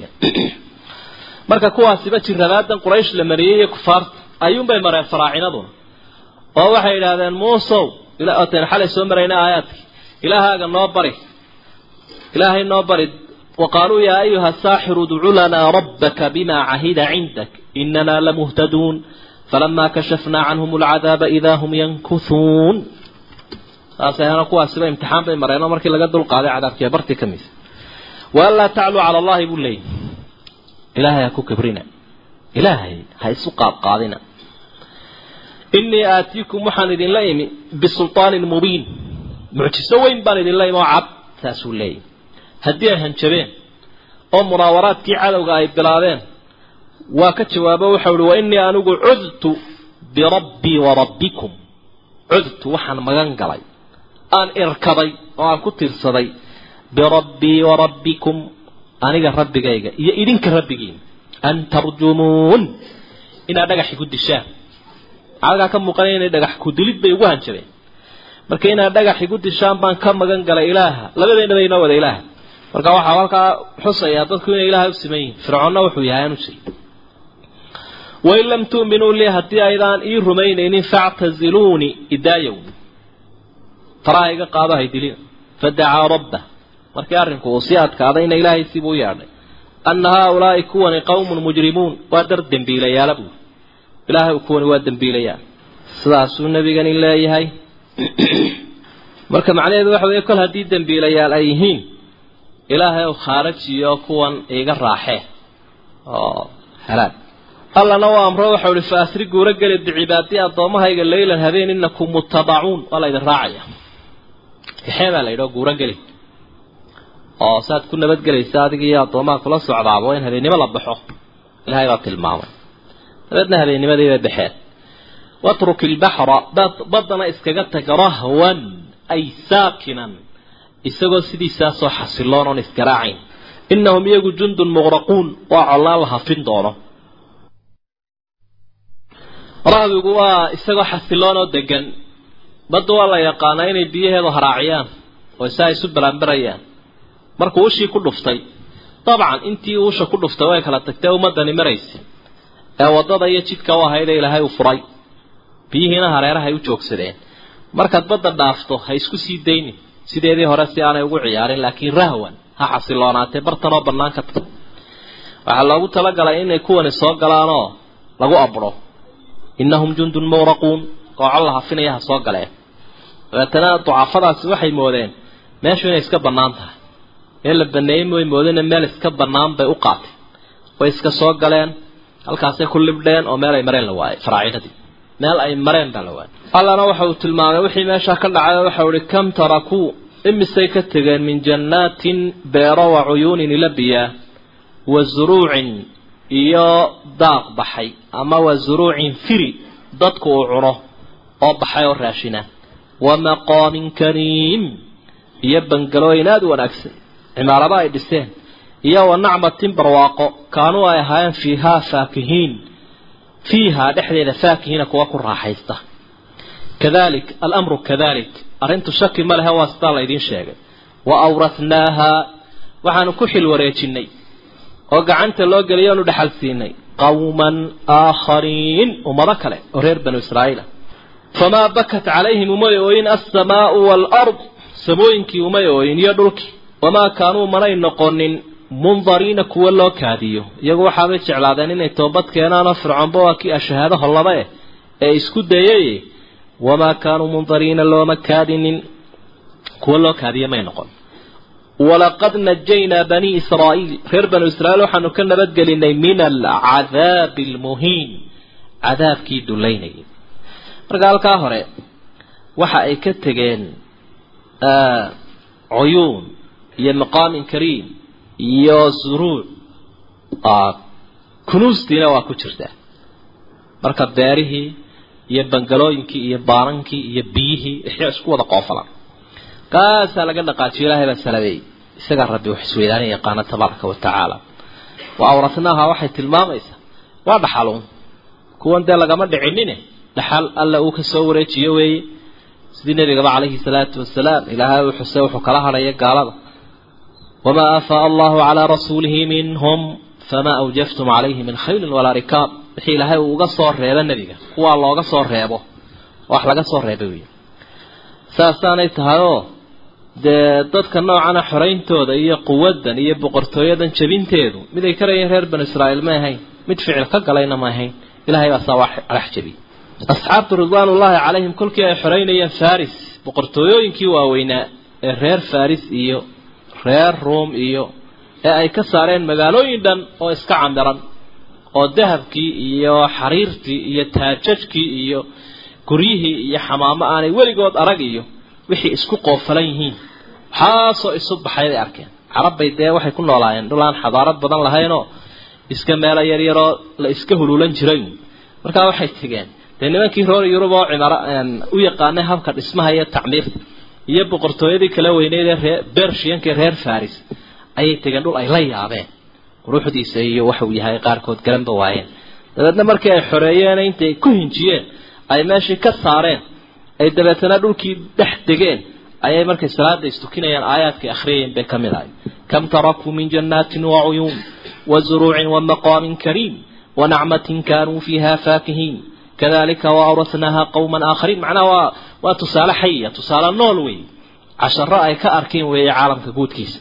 marka kuwaasiba jiraadan quraysh la mariyay kufaar ayuun bay mareen faraacinadu oo waxay yiraahdeen muusow ila ateen xalay soo marayna aayaadki ilaahaga noo bari ilaahay noo bari وقالوا يا أيها الساحر ادع لنا ربك بما عهد عندك إننا لمهتدون فلما كشفنا عنهم العذاب إذا هم ينكثون أصلا قوة سبا امتحان بين مرينا مركي لقد القاضي عذاب كبرتي كميس ولا تعلوا على الله يقول لي إلهي يكو كبرنا إلهي هاي سقاب قاضينا إني آتيكم محمد ليمي بسلطان مبين معتسوين بان الله وعب تاسو لي هديها هنشبين أو مراورات كي على وغايب بلادين وكتشوابه وحول وإني أنقو عذت بربي وربكم عذت وحن مغنقلي أن إركضي وأن كتر صدي بربي وربكم أنيقى ربي قايقى إذنك ربكين أن ترجمون إن أدقى حكود الشام على كم مقالين أدقى حكود لد بيقوهن شبه marka ina dhagax igu dishaan baan ka magan galay ilaaha labadeena bayna wada ilaaha marka waxa halka xusaya dadku inay ilaahay u sameeyeen fircoonna wuxuu yahay inuu sii way lam tu'minu li haddii aydan ii rumaynaynin fa'taziluni idaayun faraayiga qaadahay dilin fad'a rabbah marka arrinku uu sii adkaaday in ilaahay si buu yaadhay anna haula'i kuwani qawmun mujrimuun wa dar dambiilayaal buu ilaahay kuwani waa dambiilayaal sidaas uu nabigan ilaahay marka macnaheedu waxa weeye kol hadii dambiilayaal ay yihiin ilaahay oo khaarajiyo kuwan iga raaxee oo halaag allana waa amro waxa uu faasri guura galay cibaadati adoomahayga leeylan habeen innakum muttabaun wala idin raacaya xeeba la yidho guura galay oo saad ku nabad galaysa adiga iyo adoomaha kula socdaabo in habeenimo la baxo ilaahay waa tilmaamay dadna habeennimadii bay baxeen واترك البحر بدنا اسكغتك رهوا اي ساكنا اسغو سيدي ساسو حسلون اسكراعين innahum iyagu jundun muqraquun waa colaal hafin doono rahbigu waa isagoo xasiloon oo degan badda waa la yaqaanaa inay biyaheedu haraaciyaan oo isaa isu balaanbarayaan markuu ushii ku dhuftay dabcan intii uusha ku dhuftay way kala tagtay ummadani maraysay ee wadada iyo jidka u ahayd ilaahay u furay biyihiina hareeraha ay u joogsadeen markaad badda dhaafto ha isku sii daynin sideedii hore si aanay ugu ciyaarin laakiin rahwan ha xasiloonaatee bartanoo bannaanka tag waxaa loogu talagalay inay kuwani soo galaanoo lagu abro innahum jundun muqraquun oo col hafinaya ha soo galeen dabeetana ducafadaasi waxay moodeen meeshu inay iska bannaan tahay ee la baneeyay way moodeen meel iska bannaan bay u qaatay way iska soo galeen halkaasay ku libdheen oo meel ay mareen la waayay faraacinadii meel ay mareen baa la waayay allana waxa uu tilmaamay wixii meesha ka dhacay waxa uu kam taraku imisay ka tageen min jannatin beero wa uyuunin labiya wa zuruucin iyo daaq baxay ama wa zuruucin firi dadku uu cuno oo baxay oo raashina wa maqaamin kariim iyo bangalooyin aad u wanaagsan cimaarada ay dhiseen iyo wa nacmatin barwaaqo kaanuu ay ahaayeen fiihaa faakihiin fiihaa dhexdeeda faakihiina kuwa ku raaxaysta kadalik alamru kadalik arrintu shaki ma lehe waa sidaa laydiin sheegay wa awrathnaaha waxaanu ku xil wareejinay oo gacanta loo geliyay oonu dhaxal siinay qawman aakhariin ummado kale oo reer banu israa'iila famaa bakat calayhim umay ooyin alsamaau waalard samooyinkii umay ooyin iyo dhulkii wamaa kaanuu manay noqonin mundariina kuwa loo kaadiyo iyagu waxaabay jeclaadeen inay toobad keenaanoo fircoonba waa kii ashahaado hollaba eh ee isku dayay wamaa kaanuu mundariina looma kaadinin kuwa loo kaadiyo may noqon walaqad najaynaa banii israa'iil reer banu israa'iil waxaanu ka nabadgelinay min alcadaabi almuhiin cadaabkii dulaynayay marka halkaa hore waxa ay ka tegeen cuyuun iyo maqaamin kariim iyo zuruuc kunuustiina waa ku jirtaa marka beerihii iyo bangalooyinkii iyo baarankii iyo biyihii wixii isku wada qoofalan kaasaa laga dhaqaajiyo ilaahay baa salabeeyey isagaa rabbi wax isweydaanaya yaqaana tabaaraka wa tacaala wa awratnaaha waxay tilmaamaysaa waa dhaxaluun kuwan dee lagama dhicinine dhaxal alla uu ka soo wareejiyo weeye sidii nabigaba calayhi salaatu wasalaam ilaahay uu xusay wuxuu kala hadhaya gaalada wamaa afaa allahu calaa rasuulihi minhum famaa awjaftum calayhi min khayrin walaa rikaab wixii ilaahay uu uga soo reebo nebiga kuwaa looga soo reebo wax laga soo reebay wey saasaanay tahayoo dee dadka noocana xorayntooda iyo quwaddan iyo boqortooyadan jabinteedu mid ay karayeen reer banu israa'iil ma ahayn mid ficil ka galayna ma ahayn ilaahay baa saa wax arax jabiyey asxaabtu ridwaanullaahi calayhim kolkii ay xoraynayeen faris boqortooyooyinkii waaweynaa ee reer faris iyo reer ruum iyo ee ay ka saareen magaalooyin dhan oo iska camiran oo dahabkii iyo xariirtii iyo taajajkii iyo guryihii iyo xamaamo aanay weligood arag iyo wixii isku qoofalan yihiin waxaasoo isu baxay ay arkeen carabbay dee waxay ku noolaayeen dhulaan xadaarad badan lahaynoo iska meelo yaryaroo la iska huluulan jiray markaa waxay tegeen dee nimankii reer yurub oo cimaro u yaqaanay habka dhismaha iyo tacmiirta iyo boqortooyadii kala weyneyd ee reer bershiyanka reer faris ayay tegeen dhul ay la yaabeen quruxdiisa iyo waxa uu yahay qaarkood garanba waayeen dabeedna markii ay xoreeyeen intay ku hinjiyeen ay meeshii ka saareen ay dabeetana dhulkii dhex degeen ayay markay salaada istukinayaan aayaadkii akhriyeen bay ka mid ahay kam tarakuu min jannaatin wa cuyuun wa zuruucin wa maqaamin kariim wa nacmatin kaanuu fiiha faakihiin kadalika wa awrathnaaha qawman aakhariin macnaha waa waa tusaale xaya tusaale nool wey casharo ay ka arkeen weeye caalamka guudkiisa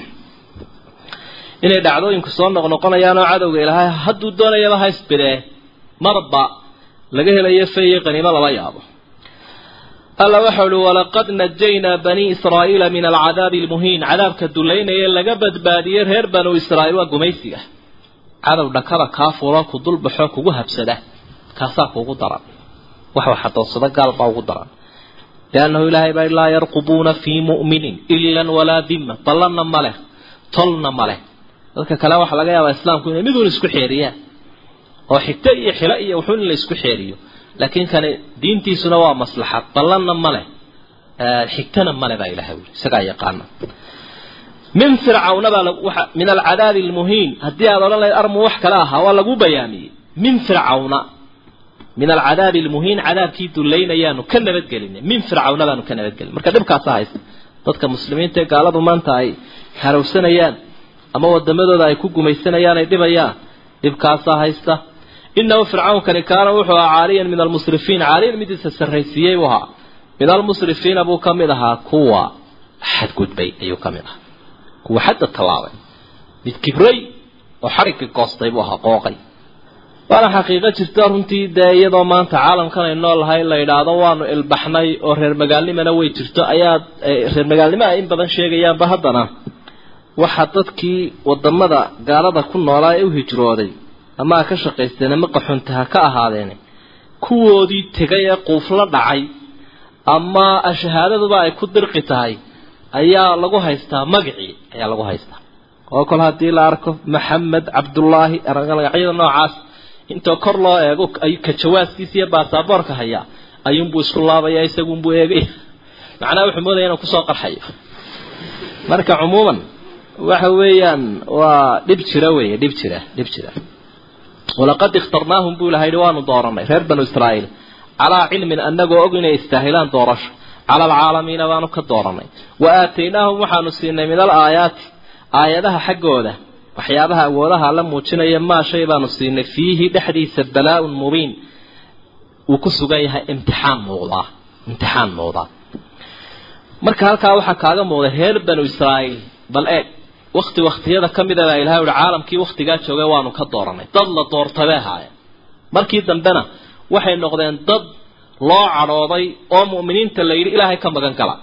inay dhacdooyinku soo noqnoqonayaan oo cadowga ilaahay hadduu doonayaba ha isbidee marba laga helayo fay qaniimo laba yaabo alla waxa uu walaqad najaynaa banii israa'iila min alcadaabi almuhiin cadaabka duleynaya laga badbaadiyay reer banu israa'iil waa gumaysiga cadow dhakada kaa fuula ku dulbaxo kugu habsada kaasaa kugu daran wax waxa doosada gaal baa ugu daran لأنه إلهي بأي لا يرقبون في مؤمن إلا ولا ذمة طلنا ماله طلنا ماله ذلك كلام حلقة يا إسلام كنا مدون اسكو حيرية وحتى حلقية وحول اسكو حيرية لكن كان دينتي سنوا مصلحة طلنا ماله حكتنا ماله بأي إلهي سقا يقعنا من فرعون من العذاب المهين هدي هذا الله أرمو وحكلاها ولا جو بياني من فرعون من العذاب المهين عذاب كيد الليل يانو كنا بتقلنا من فرعون بانو كنا بتقلنا مركب بقى صايس dadka muslimiinta gaaladu maanta ay harowsanayaan ama wadamadooda ay ku gumaysanayaan ay dhibayaan dibkaas haysta innahu fir'aun kan kaana wuxuu caaliyan min al-musrifin caaliyan mid sarreysiyay waha min al-musrifin abu kamidaha kuwa xad gudbay ayuu kamida kuwa xad talaabay mid kibray oo xarig qoostay waha qooqay wala xaqiiqo jirta runtii daayado maanta caalamkan ay noolahay la yiraahdo waanu ilbaxnay oo reer magaalnimada way jirto ayaa reer magaalnimada in badan sheegayaan ba haddana waxa dadkii wadamada gaalada ku noolaa ee u hijrooday ama ka shaqeysteen ama qaxuntaha ka ahaadeen kuwoodii tagay ee qoofla dhacay ama shahaadaduba ay ku dirqi tahay ayaa lagu haystaa magacii ayaa lagu haystaa oo kala hadii la arko maxamed cabdullaahi aragalacyada noocaas inta kor loo eego ay ka jawaaskiisa iyo baasaboorka haya ayuun buu isku laabaya isagu buu eegay macna wuxuu moodayaa inuu ku soo qarxayo marka umuuman waxa weeyaan waa dib jira weeye dib jira dib jira walaqad ikhtarnaahum buu lahayd waanu dooranay reer banu israa'iil ala ilmin annagu ogina istaahilaan doorasho ala alaalamiina waanu ka dooranay wa aataynaahum waxaanu siinay min al-aayaat aayadaha xaggooda waxyaabaha awoodaha la muujinaya ma shay baanu siinay fiihi dhaxdiisa balaa'un mubiin uu ku sugan yahay imtixaan muuqda imtixaan muuqda marka halka waxa kaaga muuqda heer banu israa'iil bal ee waqti waqtiyada kamida la ilaahay caalamkii waqtiga joogay waanu ka dooranay dad la doortabeehay markii dambena waxay noqdeen dad loo cadhooday oo muuminiinta la yiri ilaahay ka magan gala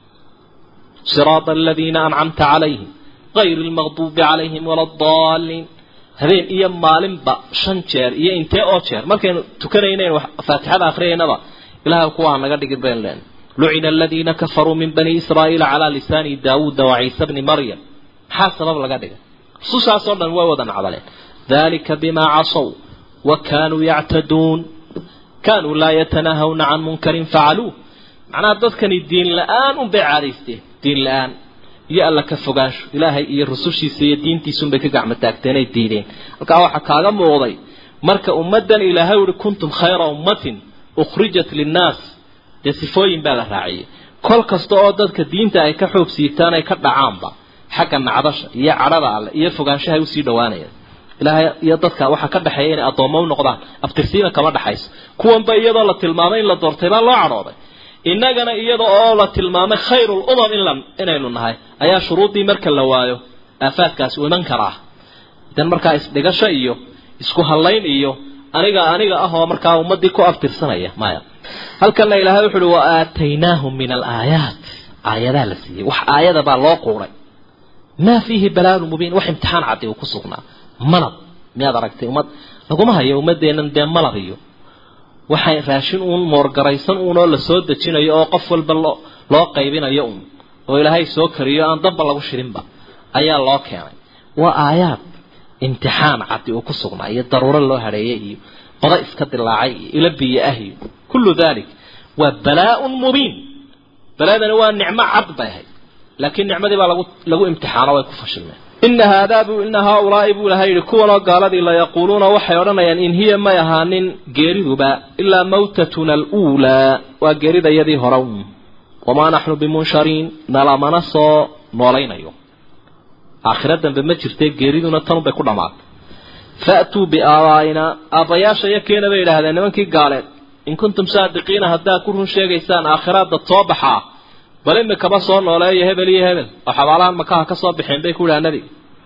siraat alladina an'amta alayhim غير المغضوب عليهم ولا الضالين هذين إيام مالين با شنشير إيا انتي أوشير مركين تكرينين فاتحة آخرينبا إلها كوانا قد قبين لين لعن الذين كفروا من بني إسرائيل على لسان داود وعيسى بن مريم حاسب الله قد خصوصا صورنا ووضا عضلين ذلك بما عصوا وكانوا يعتدون كانوا لا يتناهون عن منكر فعلوه معناه ذاتكن الدين الآن وبعاريسته دين الآن يا الله كفقاش إلهي إيه رسوشي سيدين تيسون بك قعمة تاكتين الدينين الكاوة حكاغا موضي مركا أمدا إلهي كنتم خير أمة أخرجت للناس يسفوين بالا راعي كل كستوعدت كدين تاي كحوب سيتان اي كدع عامبا حكا نعدش يا عرضا يا فقاشها يوسي دوانيا إلهي يددك وحا كدحيين أطومو نقضان أفترسينا كما دحيس كوان با إيضا لتلمامين لدورتبان لا عروضي إننا إيضا أولا تلمامين خير الأمم إن إنaynu nahay ayaa shuruudii marka la waayo afaadkaas uu iman karaa idan marka isdhigasho iyo isku halayn iyo aniga aniga ah oo marka ummadii ku aftirsanaya maya halkan la ilaahay wuxuu wa aataynaahum min al-aayaat aayada la siiyay wax aayada baa loo qooray ma fihi balaan mubin wax imtixaan cadi oo ku sugnaa malab miyaad aragtay ummad laguma hayo ummadeenan de malab iyo waxay raashin uun moorgaraysan uun oo la soo dajinayo oo qof walba loo qaybinayo uun oo ilaahay soo kariyo aan damba lagu shirinba ayaa loo keenay waa aayaad imtixaan cadi oo ku sugnaa iyo daruuro loo hareeyay iyo qada iska dilaacay ila biyahi kullu dhalik wa balaa'un mubin balaadana waa nicmo cad bahay laakiin nicmadii baa lagu lagu imtixaano way ku fashilmeen in hada bu in haulaa ibu lahay kuwana gaaladii la yaquluna waxay oranayaan in hiya ma yahanin geeriduba illa mawtatuna al-ula wa geerida yadii horaw وما نحن بمنشرين نلا منصو نولينيو آخرة بما جرتي جريدنا تنو بكل عماد فأتوا بآوائنا أبياشا يكينا بيلا هذا نمانكي قالت إن كنتم صادقين هدا كلهم شيء إنسان آخرات الطابحة بل إنك بصور ولا يهبل يهبل وحوالان مكاها كصابحين بيكولا النبي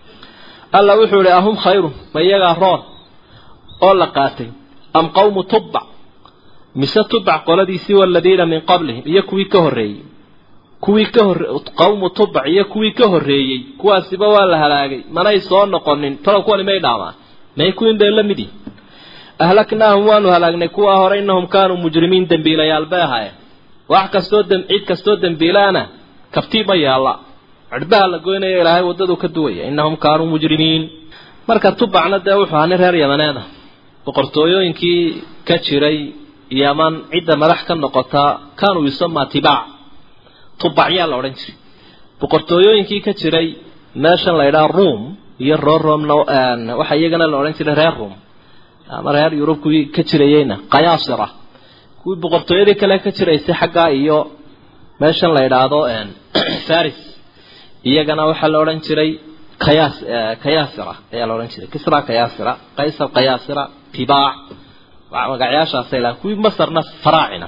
ألا وحوا لأهم خير ما يغارون أولا قاتل أم قوم طبع mise tubac qoladiisii waladiina min qablihim iyo kuwii ka horeeyay kuwii ka hor qowm tubac iyo kuwii ka horeeyay kuwaasiba waa la halaagay manay soo noqonin talo kuwani may dhaamaan may kuwin bay la midi ahlaknaahum waanu halaagnay kuwa hore innahum kaanu mujrimiin dambiilayaal baahay wax kastoo dam cid kastoo dambiilaana kaftiiba yaala cirbaha la goynaya ilaahay wadadu ka duwaya innahum kaanu mujrimiin marka tubacna de wuxuu ahaa reer yamaneeda boqortooyooyinkii ka jiray yaman cida madax ka noqota kaanu yusama tibaa tubacya la oran jiray boqortooyooyinkii ka jiray meeshan la yidhaha ruum iyo reer roomna waxa iyagana la odhan jiray reer ruum ama reer yurub kuwii ka jirayeyna qayaasira kuwii boqortooyadii kale ka jiraysay xaggaa iyo meeshan la yidhaahdo faris iyagana waxaa la odhan jiray kayaas kayaasira ayaa la odhan jiray kisra kayaasira qaysar kayaasira tibaac magacayaashaas ilaa kuwii masarna faraacina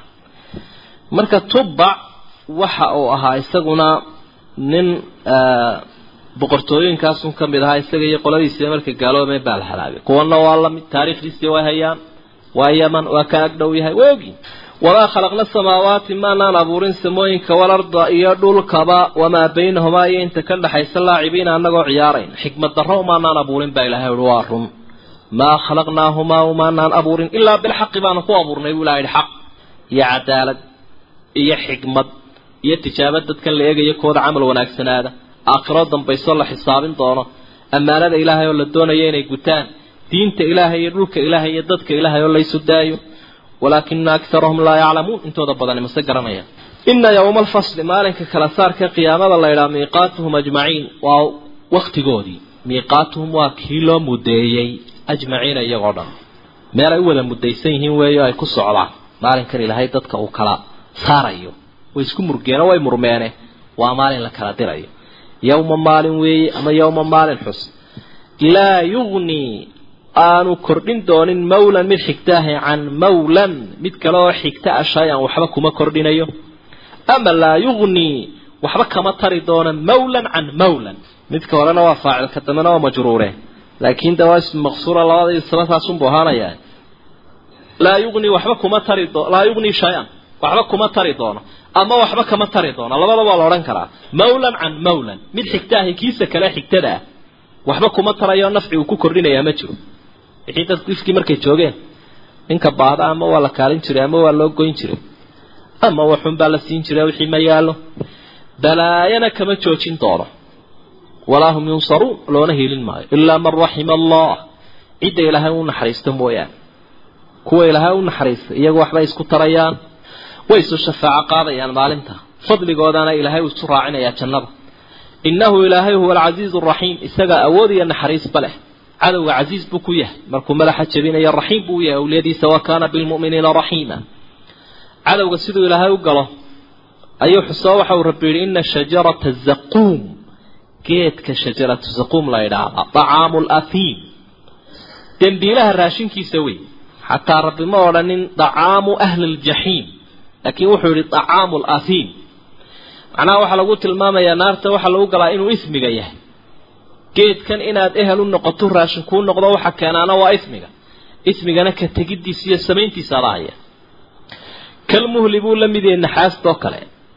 marka tubac waxa uu ahaa isaguna nin boqortooyinkaas uu kamid ahaa isaga iyo qoladiisa markay gaaloobay baa la halaagay kuwana waa la mid taariikhdiisa way hayaan waa yaman waa ka agdhow yahay woogi wala khalaqna samaawaati ma naan abuurin samooyinka wal arda iyo dhulkaba wama baynahuma inta ka dhaxaysa laacibiina anagoo ciyaarayn xikmad darro ma naan abuurin baa ilaahay waa run ma khalaqnaahuma wama naan abuurin illa bil haqq baan ku abuurnay ilaahay xaq iyo cadaalad iyo xikmad iyo tijaabad dadkan la eegayo kooda amal wanaagsanaada aakhiro dambayso la xisaabin doono amaanada ilaahay oo la doonayo inay gutaan diinta ilaahay iyo dhulka ilaahay iyo dadka ilaahay oo la isu daayo ولكن أكثرهم لا يعلمون انتو دبضاني مسجرانيا إن يوم الفصل مالك كالسار كقيامة الله إلى ميقاتهم أجمعين ووقت قودي ميقاتهم وكيلو مديي أجمعين يغضا مالا أولا مديسين ويا يكسو على مالك كان إلى هيدتك وكلا ساريو ويسكو مرقينا ويمرمينه ومالين لكلا ديريو يوم مال وي أما يوم مال حسن لا يغني aanu kordhin doonin mawlan mid xigtaahay can mawlan mid kaloo xigta ashayaan waxba kuma kordhinayo ama laa yugni waxba kama tari doona mawlan can mawlan midka horena waa faacil ka dambana waa majruure laakiin dawaas maqsuura labada isla sun bohanaya laa yugni waxba kuma tari doono laa yugni shay'an waxba kuma tari doono ama waxba kama tari doono labada waa la oran karaa mawlan can mawlan mid xigtaahay kiisa kale xigtada waxba kuma tarayo nafci uu ku kordhinaya ma jiro wixii dadku ifkii markay joogeen ninka baada ama waa la kaalin jiray ama waa loo goyn jiray ama waxun baa la siin jiray wixii ma yaalo balaayana kama joojin doono walaa hum yunsaruun loona helin maayo ilaa man raxima allah cidda ilaahay u naxariisto mooyaan kuwa ilaahay u naxariista iyagu waxba isku tarayaan way isu shafaaco qaadayaan maalinta fadligoodana ilaahay isu raacinaya jannada innahu ilaahay huwa al-aziiz ar-rahiim isaga awoodiya naxariis bale عدو عزيز بكويه مركو ملحة جبين الرحيم بويه وليدي سواء كان بالمؤمنين رحيما عدو قصيدو إلهي وقاله أيها حصاوحة وربي إن شجرة الزقوم كيت كشجرة الزقوم لا يدعى طعام الأثيم تنبي لها الراشين كيسوي حتى ربي ما ورنين طعام أهل الجحيم لكن وحول طعام الأثيم معناه وحلو قلت الماما يا نارتا وحلو قلا إنو إثمي جيه geed kan inaad ehel u noqoto raashin ku noqdo waxa keenana waa ismiga ismigana ka tagidiisa iyo sameyntiisa raaya kalmuhlibu lamideen naxaasto kale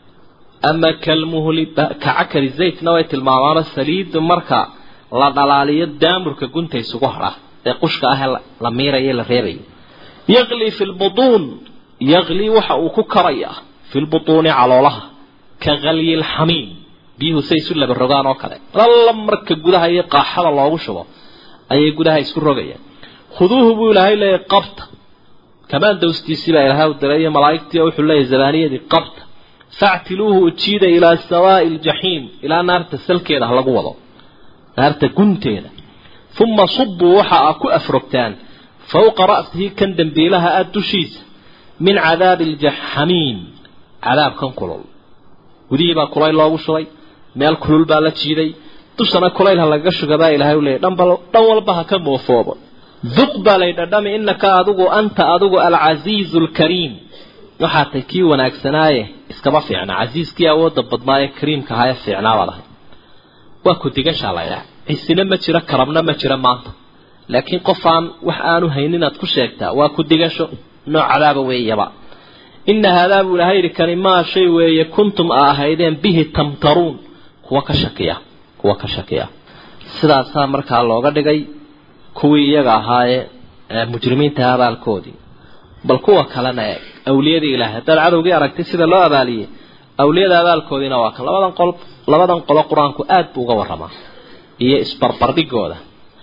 ama kalmuhlib ka akari zaytna way tilmaamana saliid marka la dhalaaliyo daamurka gunta isugu hara ee qushka ah la miirayo la reebayo yaqli fil budun yaqli waxa uu ku karaya fil budun caloolaha ka ghali al hamim biyo saysu la rogaan oo kale lalla marka gudaha iyo qaaxada loogu shubo ayay gudaha isku rogayaan khuduuhu buu ilaahay leeyahay qabta kamaan dawstiisi baa ilaahay u diray malaa'igtii oo wuxuu leeyahay zabaaniyadii qabta fa'tiluhu ujiida ila sawaa'il jahim ila naarta salkeeda lagu wado naarta gunteeda thumma subbu waxa ku afrogtaan fawqa ra'sihi kan dambiilaha adushiis min cadaabil jahannam cadaab kan kulul wadiiba kulay loogu shubay meel kulul baa la jiiday dushana kulayl laga shugaba ilaahay u leeyahay dhanbal dhan walba ha ka moofoobo duq baa la dhadhami innaka adigu anta adigu al-aziizul kariim waxa taykii wanaagsanaaye iskaba fiicna aziizkii awooda badnaaye kariimka haya fiicnaa walahay waa ku digasha la ilaahay isina ma jira karabna ma jira maanta laakiin qofaan wax aanu haynin aad ku sheegtaa waa ku digasho nooc cadaaba weeyaba إن هذا بلهير كلمة شيء ويكنتم أهيدين به تمترون هو كشكيا هو كشكيا سدا سامر كالله قد جاي كوي يجا هاي مجرمين تهاب الكودي بل كوا كلنا أولياء إله ترى عدو جي أركت سدا الله أبالي أولياء هذا الكودي نواك لبدن قلب لبدن قل القرآن كأد بوجا ورما هي إسبر بردي جوده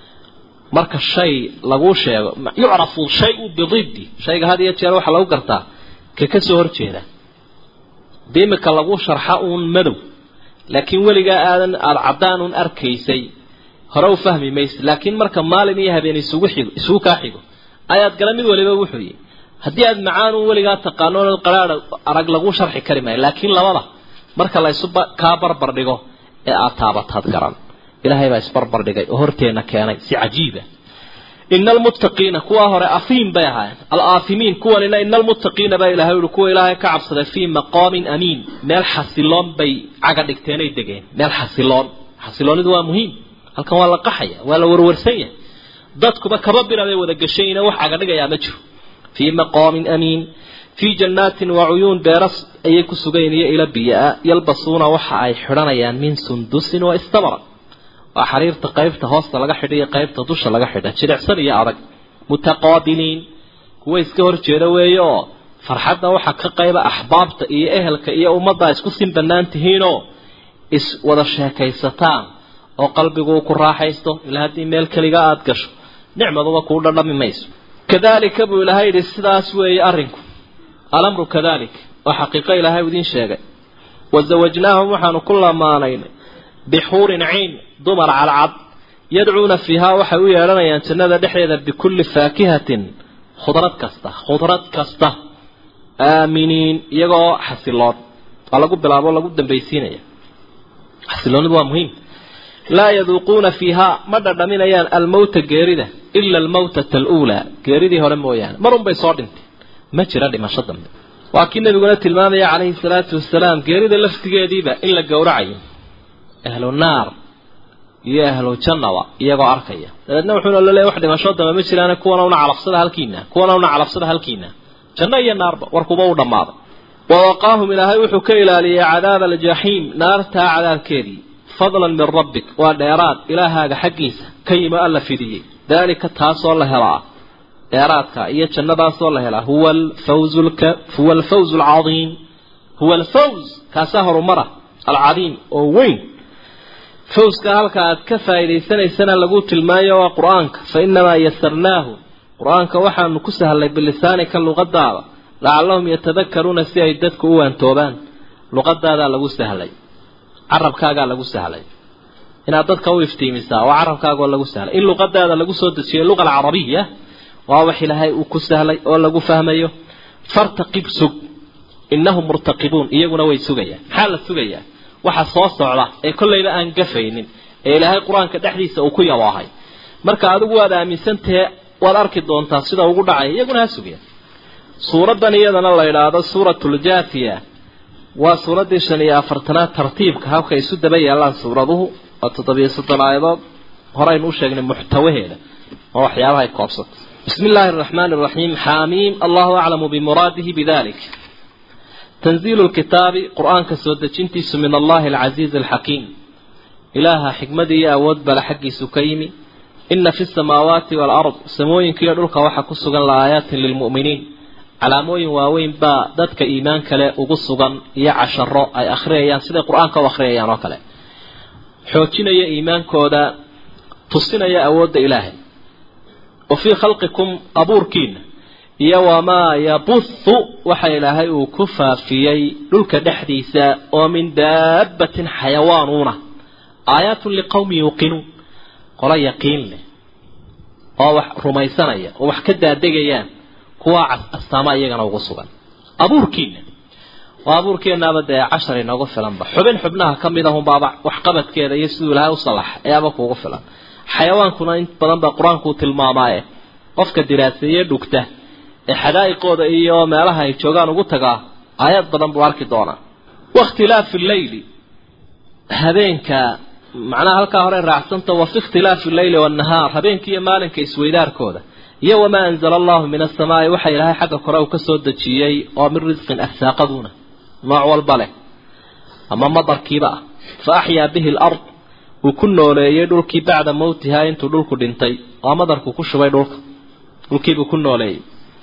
مرك الشيء لقوش يعرف الشيء بضدي شيء هذا يتجرى وحلو قرطه ككسو هرجيدا ديمك لغو شرحا اون مدو laakiin weligaa aadan aad caddaanun arkaysay hore u fahmi maysid laakiin marka maalin iyo habeen isugu xigo isugu kaa xigo ayaad gala mid waliba wuxuu yahay haddii aad macaan un weligaa taqaano qaraadh arag lagu sharxi kari maayo laakiin labada marka la isu kaa barbar dhigo ee aad taabataad garan ilaahay baa isbarbar dhigay oo horteena keenay si cajiiba innal muttaqiina kuwa hore afiim bay ahaayeen al-aafimiin kuwanina innal muttaqiina baa ilaahay uu kuwa ilaahay ka cabsaday fi maqaamin amiin meel xasiloon bay caga dhigteenay degeen meel xasiloon xasiloonidu waa muhiim halkan waa la qaxaya waa la warwarsanya dadkuba kaba bilaabay wada gashayna wax caga dhigaya ma jiro fi maqaamin amiin fi jannatin wa uyun daras ay ku sugaynaya ila biya yalbasuuna waxa ay xiranayaan min sundusin wa istabara wa xariirta qaybta hoosta laga xidhiyo qaybta dusha laga xidha jilicsan iyo adag mutaqaabiliin kuwa iska hor jeeda weeyo farxadda waxa ka qayba ahbaabta iyo ehelka iyo ummadda isku sin banaantihiino is wada sheekaysataan oo qalbigu ku raaxaysto ilaa hadii meel kaliga aad gasho nicmaduba ku dhadhami mayso kadalika buu ilaahay sidaas weey arinku alamru kadalik wa haqiiqa ilaahay udin sheegay wazawajnaahum waxaanu kullamaanayn bihuurin ayn dumar al'ad yad'una fiha waxa uu yeelanayaan jannada dhexdeeda bikulli faakihatin khudrad kasta khudrad kasta aaminiin iyagoo xasiloon lagu bilaabo lagu dambaysiinaya xasiloonidu waa muhiim لا يذوقون فيها مدى دمينيان الموت جارده إلا الموتة الأولى جارده هو المويان مرون بيصادنت ما جرى ما شدم وأكيد بيقول تلمامي عليه الصلاة والسلام جارده لفتجاديبه إلا الجورعي أهل النار يا أهل الجنة يا عركية لأنه حنا لا واحد ما شدم ما جرى أنا كونا ونعرف صدها الكينة كونا ونعرف صدها الكينة جنة هي النار وركبوا ودمار ووقاهم إلى هاي وحكيلا لي عذاب الجحيم نار تا عذاب كذي فضلا من ربك وديرات إلهك حقيسة كيما ألف فيه ذلك تاسو الله هلا ديراتك إيه جنة الله هلا هو الفوز الك هو الفوز العظيم هو الفوز كسهر مرة العظيم وين فوز كهلك كفى إلى سنة سنة لقوت الماء وقرآنك فإنما يسرناه قرآنك وحى نكسها لك بلسانك اللغة دارة لعلهم يتذكرون سيدتك هو أن توبان لغة دارة لقوستها لي carabkaaga lagu sahlay inaad dadka u iftiimisaa oo carabkaaga lagu sahlay in luqadaada lagu soo dejiyo luqada carabiga waa wax ilaahay uu ku sahlay oo lagu fahmayo fartaqib sug innahum murtaqibun iyaguna way sugayaan maxaa la sugayaa waxa soo socda ee kullayba aan gafaynin ee ilaahay quraanka dhaxdiisa uu ku yabaahay marka adigu waad aaminsantahay waad arki doontaa sida ugu dhacay iyaguna ha sugayaan suuradan iyadana la yiraahdo suuratul jaathiya وسورة الشنية فرتنا ترتيب كهاوك يسود بيا الله سورته وتطبيق سطر أيضا هراي نوشة من محتوى هذا وحياها يقصد بسم الله الرحمن الرحيم حاميم الله أعلم بمراده بذلك تنزيل الكتاب قرآن كسودة جنتيس من الله العزيز الحكيم إله حكمتي أود بل حقي سكيمي إن في السماوات والأرض سموين كي يدرك وحكسوا لآيات للمؤمنين علاموين واوين با ددك إيمان كلا وقصوغان يا عشرة أي أخريان سيدة قرآن كوا أخريان وكلا حوتين يا إيمان كودا تصين يا أود إلهي وفي خلقكم أبوركين يا وما يبث وحي إلهي وكفى في للك دحديثا ومن دابة حيوانون آيات لقوم يوقنون قال يقين له أو رميسانيا وحكدا دقيان kuwa astaama iyagana ugu sugan abuurkiina waa abuurkeena bada cashar inagu filan ba xubin xubnaha kamid ah baaba wax qabadkeeda iyo sidoo ilaahay u salax ayaaba kuugu filan xayawaankuna in badan ba quraanku tilmaamay qofka diraasaye dhugta ee xadaa'iqooda iyo meelaha ay joogaan ugu taga ayad badan buu arki doona waqtilaaf al-layli habeenka macnaha halka hore raacsanta wa fi ikhtilaaf al-layli wan-nahaar habeenka iyo maalinka isweydaarkooda يوم ما أنزل الله من السماء وحي لها حق كراو كسود دجيي ومن رزق أساقدونه نوع والبله أما مضر كيبا فأحيا به الأرض وكنا ليدرك بعد موتها انتو دولك دنتي ومضرك كشبا يدرك وكيب كنا لي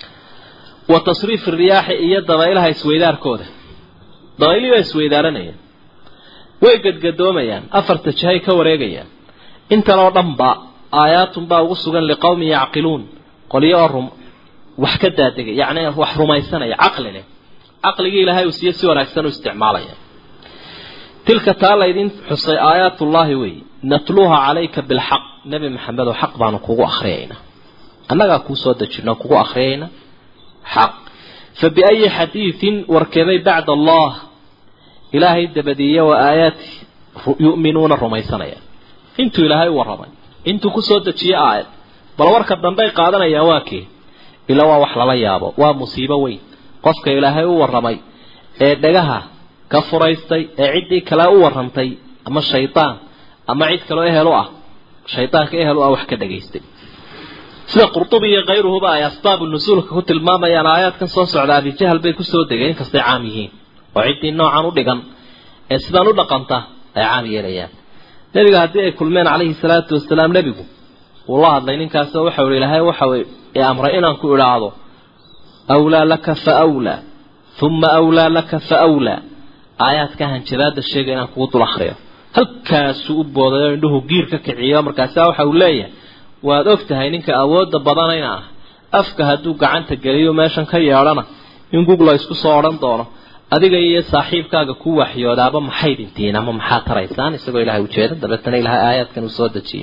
وتصريف الرياح إياد ضغيلها يسويدار كوده ضغيلها يسويدارنا ويقد قدوميان أفرتشهي كوريقيان انت لو ضمبا آيات با وصغا لقوم يعقلون قل يارهم وحكدا دغ يعني wax rumaysanaya aqli leh aqliga ilaahay uu siiyay si wanaagsan u isticmaalaya تلك تعالى إذن حصي آيات الله وي نتلوها عليك بالحق نبي محمد وحق بانو كوغو أخرينا أنك أكو سودة كوغو أخرينا حق فبأي حديث وركبي بعد الله إلهي الدبدية وآياته يؤمنون الرميسانية انتو إلهي والرمي انتو كسودة شيء آيات بل وركب دنبي قادنا يواكي إلا ووحل ليابا ومصيبة وين قفك إلهي والرمي دقها كفريستي عدي كلا ورمتي أما الشيطان أما عيد كلا إهلوه شيطان كإهلوه وحكا دقيستي سيدا قرطبي غيره بقى يصطاب النسول كهوت الماما يعني آيات كان صوص على هذه الجهل بي كسو دقين كستي عاميين وعدي النوع عنو دقن سيدا نو دقنته أي عامي إليان نبي هدي كل من عليه الصلاة والسلام نبيكم والله هذين كاسوا وحول إلهي وحول يا أمرئنا نقول عضو أولى لك فأولى ثم أولى لك فأولى آيات كهن شداد الشيء أنا قوت الأخرى هل كاسوا بوضع عنده غير كعيام كاسوا وحولية وأدوكتها إنك أود بدنينا أفك هدو قعنت الجريء ماشان كيارنا إن جوجل يسكو صارن دارا أديك إيه صاحب كاجا كوا حياد أبا محيد تينا ما محات رئيسان يسقوا إلى وجهه دبتنا إلى آيات كانوا صادة شيء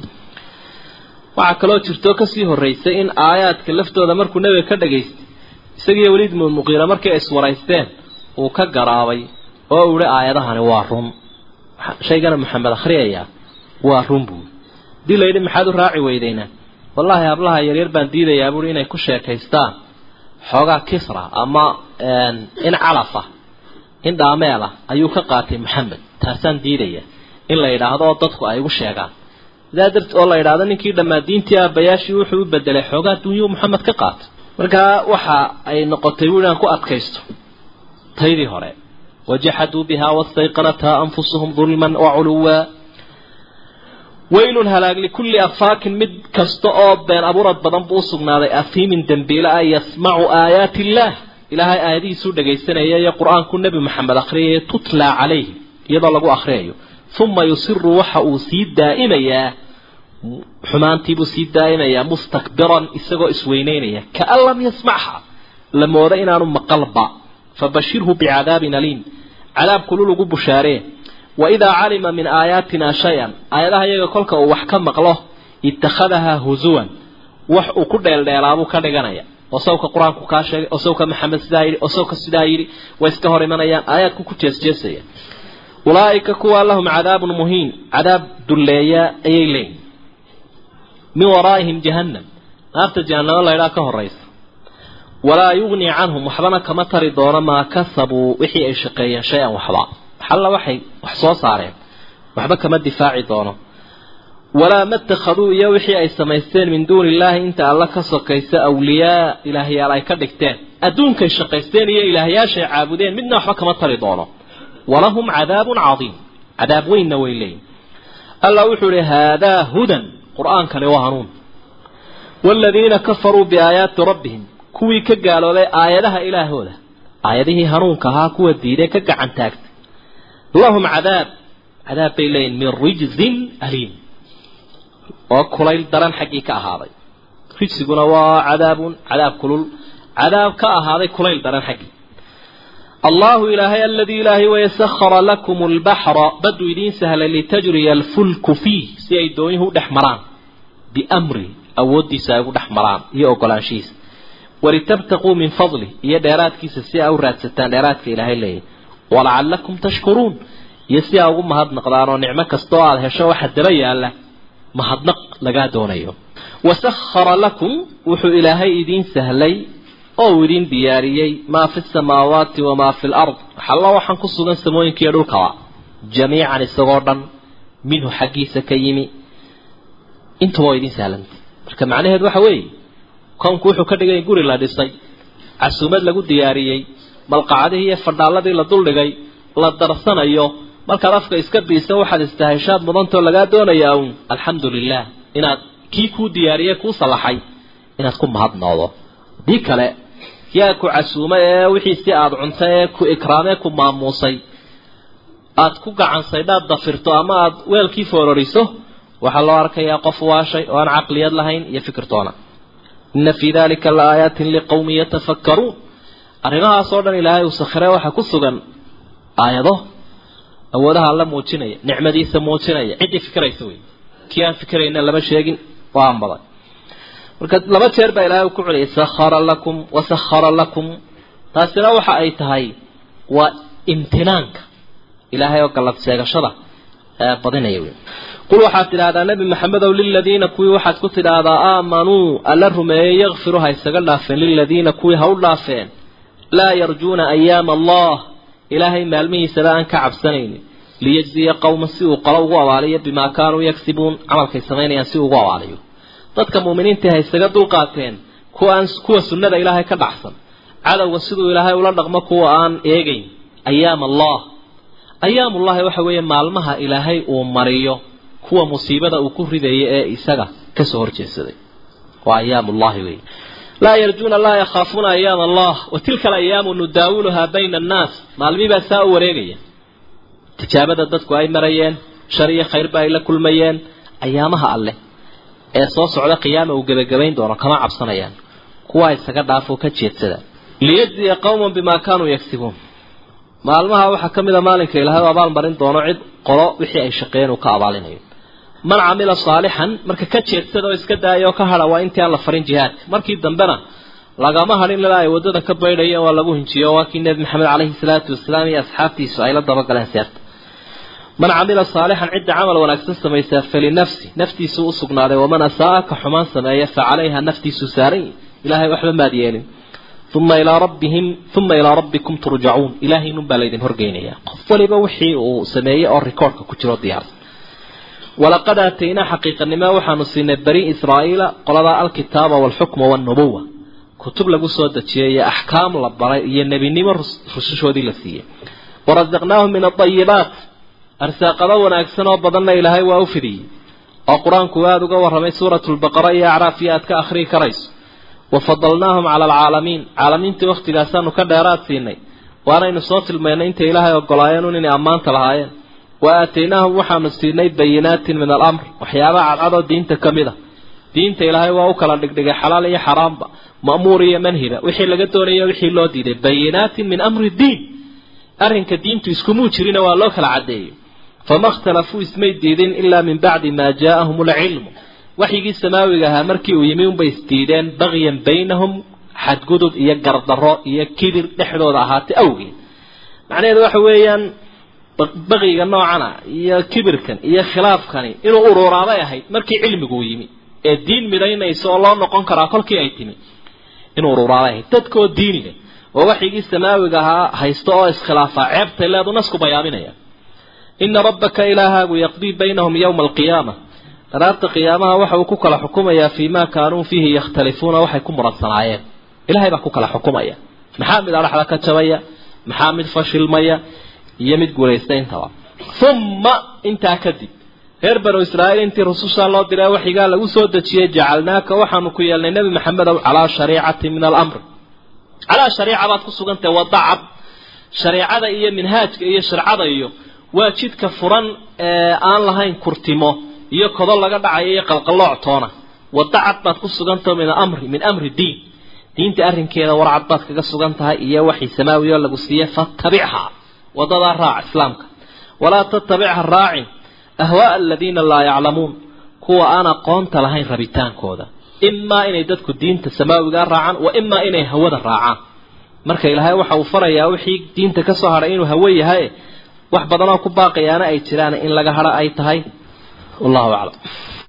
وعكلوا شفتوا كسيه الرئيسين آيات كلفتوا دمر كنا بكرة جيست سجى وليد من مغيرة مركز اسمه رئيسين وكجراوي أو لا آيات هني وارم شيء كان محمد خريعة وارم بو دي ليد محد راعي ويدينا والله يا الله يرير بنديد يا أبورينا يكشى كيستان حاجة كسرة أما إن علفة إن داميلة أيوك قاتل محمد تحسن ديرية إن لا يراه ضدك أيوك شيئا إذا درت الله يراه إنك لما دينتي بياشي وحب بدل حاجات دنيا محمد كقات مرجع وحى أي نقطيون أنكو أتكيست تيري هراء وجحدوا بها واستيقنتها أنفسهم ظلما وعلوا ويل هلاك لكل أفاك مد كستؤاب بين أبو رد بدن بوصقنا لأثيم دنبيلا يسمع آيات الله إلهي آياتي سورة جيسنا يا قرآن كن نبي محمد أخريه تطلع عليه يضلقوا أخريه ثم يصر وحا سيد دائما يا حمان تيبو سيد دائما يا مستكبرا إسقو إسوينين يا كأن لم يسمعها لما ورأينا نم قلبا فبشره بعذاب أليم عذاب كل لقب بشاريه وإذا علم من آياتنا شيئا آياتها يقولك وحكم مقله اتخذها هزوا وحق كل الديرابو كدغنيا وسوك قرآن كاشي وسوك محمد سدايري وسوك السدايري ويسكهر من أيام آيات كوكتيس جيسية أولئك كوا لهم عذاب مهين عذاب دليا أيلين من ورائهم جهنم نافت جهنم الله إلاكه الرئيس ولا يغني عنهم وحبنا كما تريدون ما كسبوا وحي أي شقيا شيئا وحبا حل وحي وحصوص عليهم وحبا كما الدفاع دونه ولا ما اتخذوا يوحي أي سميستين من دون الله انت الله كسوكيس أولياء إلهي على كدكتين أدون كي شقيستين يا إلهي شيء عابدين منا حكم الطريدون ولهم عذاب عظيم عذاب وين ويلين الله وحوري هذا هدى قرآن كان وهنون والذين كفروا بآيات ربهم كوي كقالوا لي آياتها إله هذا آياته هنون كها كوي الدينة كقعن تاكت لهم عذاب عذاب بيلين من رجز أليم وكليل درن حقيقة هذا رجسنا وعذاب عذاب كلل عذاب كهذا كليل درن حقي الله إلهي الذي إلهي ويسخر لكم البحر بدو يدين سهل لتجري الفلك فيه سيدونه دحمران بأمري أودي سايقو دحمران يأكل شيس ولتبتقوا من فضله يدارات كيس السياء ورات ستان دارات في إلهي الله ولعلكم تشكرون يسياء وهم هاد نقدارون نعمك استوى هشا واحد دريا الله mahadnaq laga doonayo wasakhara lakum wuxuu ilaahay idin sahlay oo idin diyaariyay ma fi samaawaati wa ma fi al-ard xalla waxan ku sugan samooyinka iyo dhulka jamiican isagoo dhan minhu xaqiisa ka yimi inta waa idin sahlantay marka macnaheedu waxa weey koonku wuxuu ka dhigay guri la dhisay casuumad lagu diyaariyay malqacadihi iyo fadhaaladii la dul dhigay la darsanayo marka afka iska biisa waxaad istaahashaad mudanto laga doonayaa alxamdulillah inaad kii ku diyaariyay ku salaxay inaad ku mahadnoodo di kale yaa ku casuuma ee wixii si aad cuntay ku ikraamay ku maamusay aad ku gacan saydaad dafirto ama aad weelkii foorariso waxa loo arkayaa qof waashay oo aan aqliyad lahayn iyo fikirtoona inna fi dhalika laayatin liqawmin yatafakkarun arrimaha soo dhan ilaahay u sakhray waxa ku sugan aayado awoodaha alla muujinaya nicmadiisa muujinaya cidii fikraysa weey kiyaan fikrayna lama sheegin waa ambaday marka laba jeer baa ilaahay ku culiyay sakhara lakum wa sakhara lakum taasina waxa ay tahay waa imtinaanka ilaahay oo galad sheegashada badinaya weey qul waxaad tiraahdaa nabi maxamed oo lilladina kuwi waxaad ku tiraahdaa aamanu alla rumeeyay yaghfiruha isaga dhaafeen lilladina kuwi ha u dhaafeen la yarjuuna ayyaam allah ilaahay maalmihiisa aan ka cabsanaynin liyajziya qawman si uu qalo ugu abaaliyo bima kaanu yaksibuun amalkay sameynayaan si ugu abaaliyo dadka muuminiinta ay isaga dulqaateen kuwa kuwa sunnada ilaahay ka dhaxsan cadawga sidoo ilaahay ula dhaqmo kuwa aan eegayn ayyaam allah ayyaam allah waxa weeye maalmaha ilaahay uu mariyo kuwa musiibada uu ku ridayo ee isaga ka soo horjeesaday waa ayyaam allah weey la yarjuna la yakhafuna ayyaam allah wa tilka al-ayyam nudawilha bayna an-nas maalmiba saa u wareegaya tijaabada dadku ay marayeen shariic khayr baa ila kulmayeen ayaamaha alle ee soo socda qiyaama uu gabagabayn doono kama cabsanayaan kuwa isaga dhaafo ka jeedsada liyajzi qawman bima kanu yaksibun maalmaha waxa kamida maalinka ilaahay abaal marin doono cid qolo wixii ay shaqeeyeen uu ka abaalinayo man amila salihan marka ka jeedsada oo iska daayo ka hada waa intii alla farin jihaad markii dambena lagama harin ilaa ay wadada ka baydhayeen waa lagu hinjiyo waa kii nabi maxamed calayhi salaatu wasalaam iyo asxaabtiisu ay la daba galeen seerta man amila salihan cid amal wanaagsan sameeyay fali nafsi naftiisu u sugnaaday waman asaaka xumaan sameeyay fa calayha naftiisu saaray ilaahay waxba ma diyeelin thumma ila rabbihim thumma ila rabbikum turja'un ilaahay nun balaydin horgeynaya qof waliba wixii uu sameeyay oo recordka ku jiro diyaar walaqad atayna haqiiqan ma waxaanu siinay bari israa'iila qolada alkitaaba wal hukma wan nubuwwa kutub lagu soo dajiyay ahkaam la baray iyo nabinimo rusushoodii la siiyay warazaqnaahum min at-tayyibat arsaaqada wanaagsan oo badanna ilaahay waa u fidiyay oo quraanku aad uga waramay suuratul baqara iyo acraafiyaad ka akhri karayso wafadalnaahum cala alcaalamiin caalamiinta waqtigaasanu ka dheeraad siinay waanaynu soo tilmaynay inta ilaahay ogolaayeen inay ammaanta lahaayeen wa aataynaahum waxaanu siinay bayinaatin min al-amr waxyaabaha cadcadoo diinta ka mid ah diinta ilaahay waa u kala dhigdhigay xalaal iyo xaraamba ma'muur iyo manhiba wixii laga doonayo wixii loo diiday bayinaatin min amri diin arrinka diintu isku muujirina waa loo kala cadeeyay فما اختلفوا اسمي ديدين إلا من بعد ما جاءهم العلم وحيقي السماويها مركي ويمين بيستيدين بغيا بينهم حد قدد إيا قردراء إيا كبير نحلو ذاهات أوغي معنى هذا وحويا بغي نوعنا إيا كبير كان إيا خلاف كان إنه أرورا بيهي مركي علم قويمي الدين مدينة يسوى الله نقون كراكل كي أيتمي إنه أرورا بيهي تدكو الدين ووحيقي السماويها هيستوى اسخلافا عبت الله دو نسكو بيامينيا إن ربك إلهك يقضي بينهم يوم القيامة رات قيامها وحوكك لحكومة فيما كانوا فيه يختلفون وحيكون مرسنايين إلهي بحكوك لحكومة محامد على حلقة شوية محامد فشل مية يمد قريستين توا ثم انت كذب غير بنو إسرائيل انت رسول الله دراء وحي قال له سودة شيء جعلناك وحنك يا النبي محمد على شريعة من الأمر على شريعة ما تقصوا أنت وضعب شريعة إيه منهاج إيه شرعة إيه واجدك فرن aan lahayn kurtimo iyo kodol laga dhacay qalqalooc toona wadacad baad ku sugantahay min amri min amri diin diinta arrinkeeda warcad baad kaga sugantahay iyo wixii samaawiyo lagu siiyay fattabi'ha wadada raac islaamka wala tattabi'ha raa'i ahwa alladina la ya'lamun kuwa ana qoonta lahayn rabitaankooda imma inay dadku diinta samaawiga raacaan wa imma inay hawada raacaan marka ilaahay waxa uu farayaa wixii diinta ka soo haray inuu hawo yahay wax badan oo ku baaqayana ay jiraan in laga haro ay tahay wallahu a'lam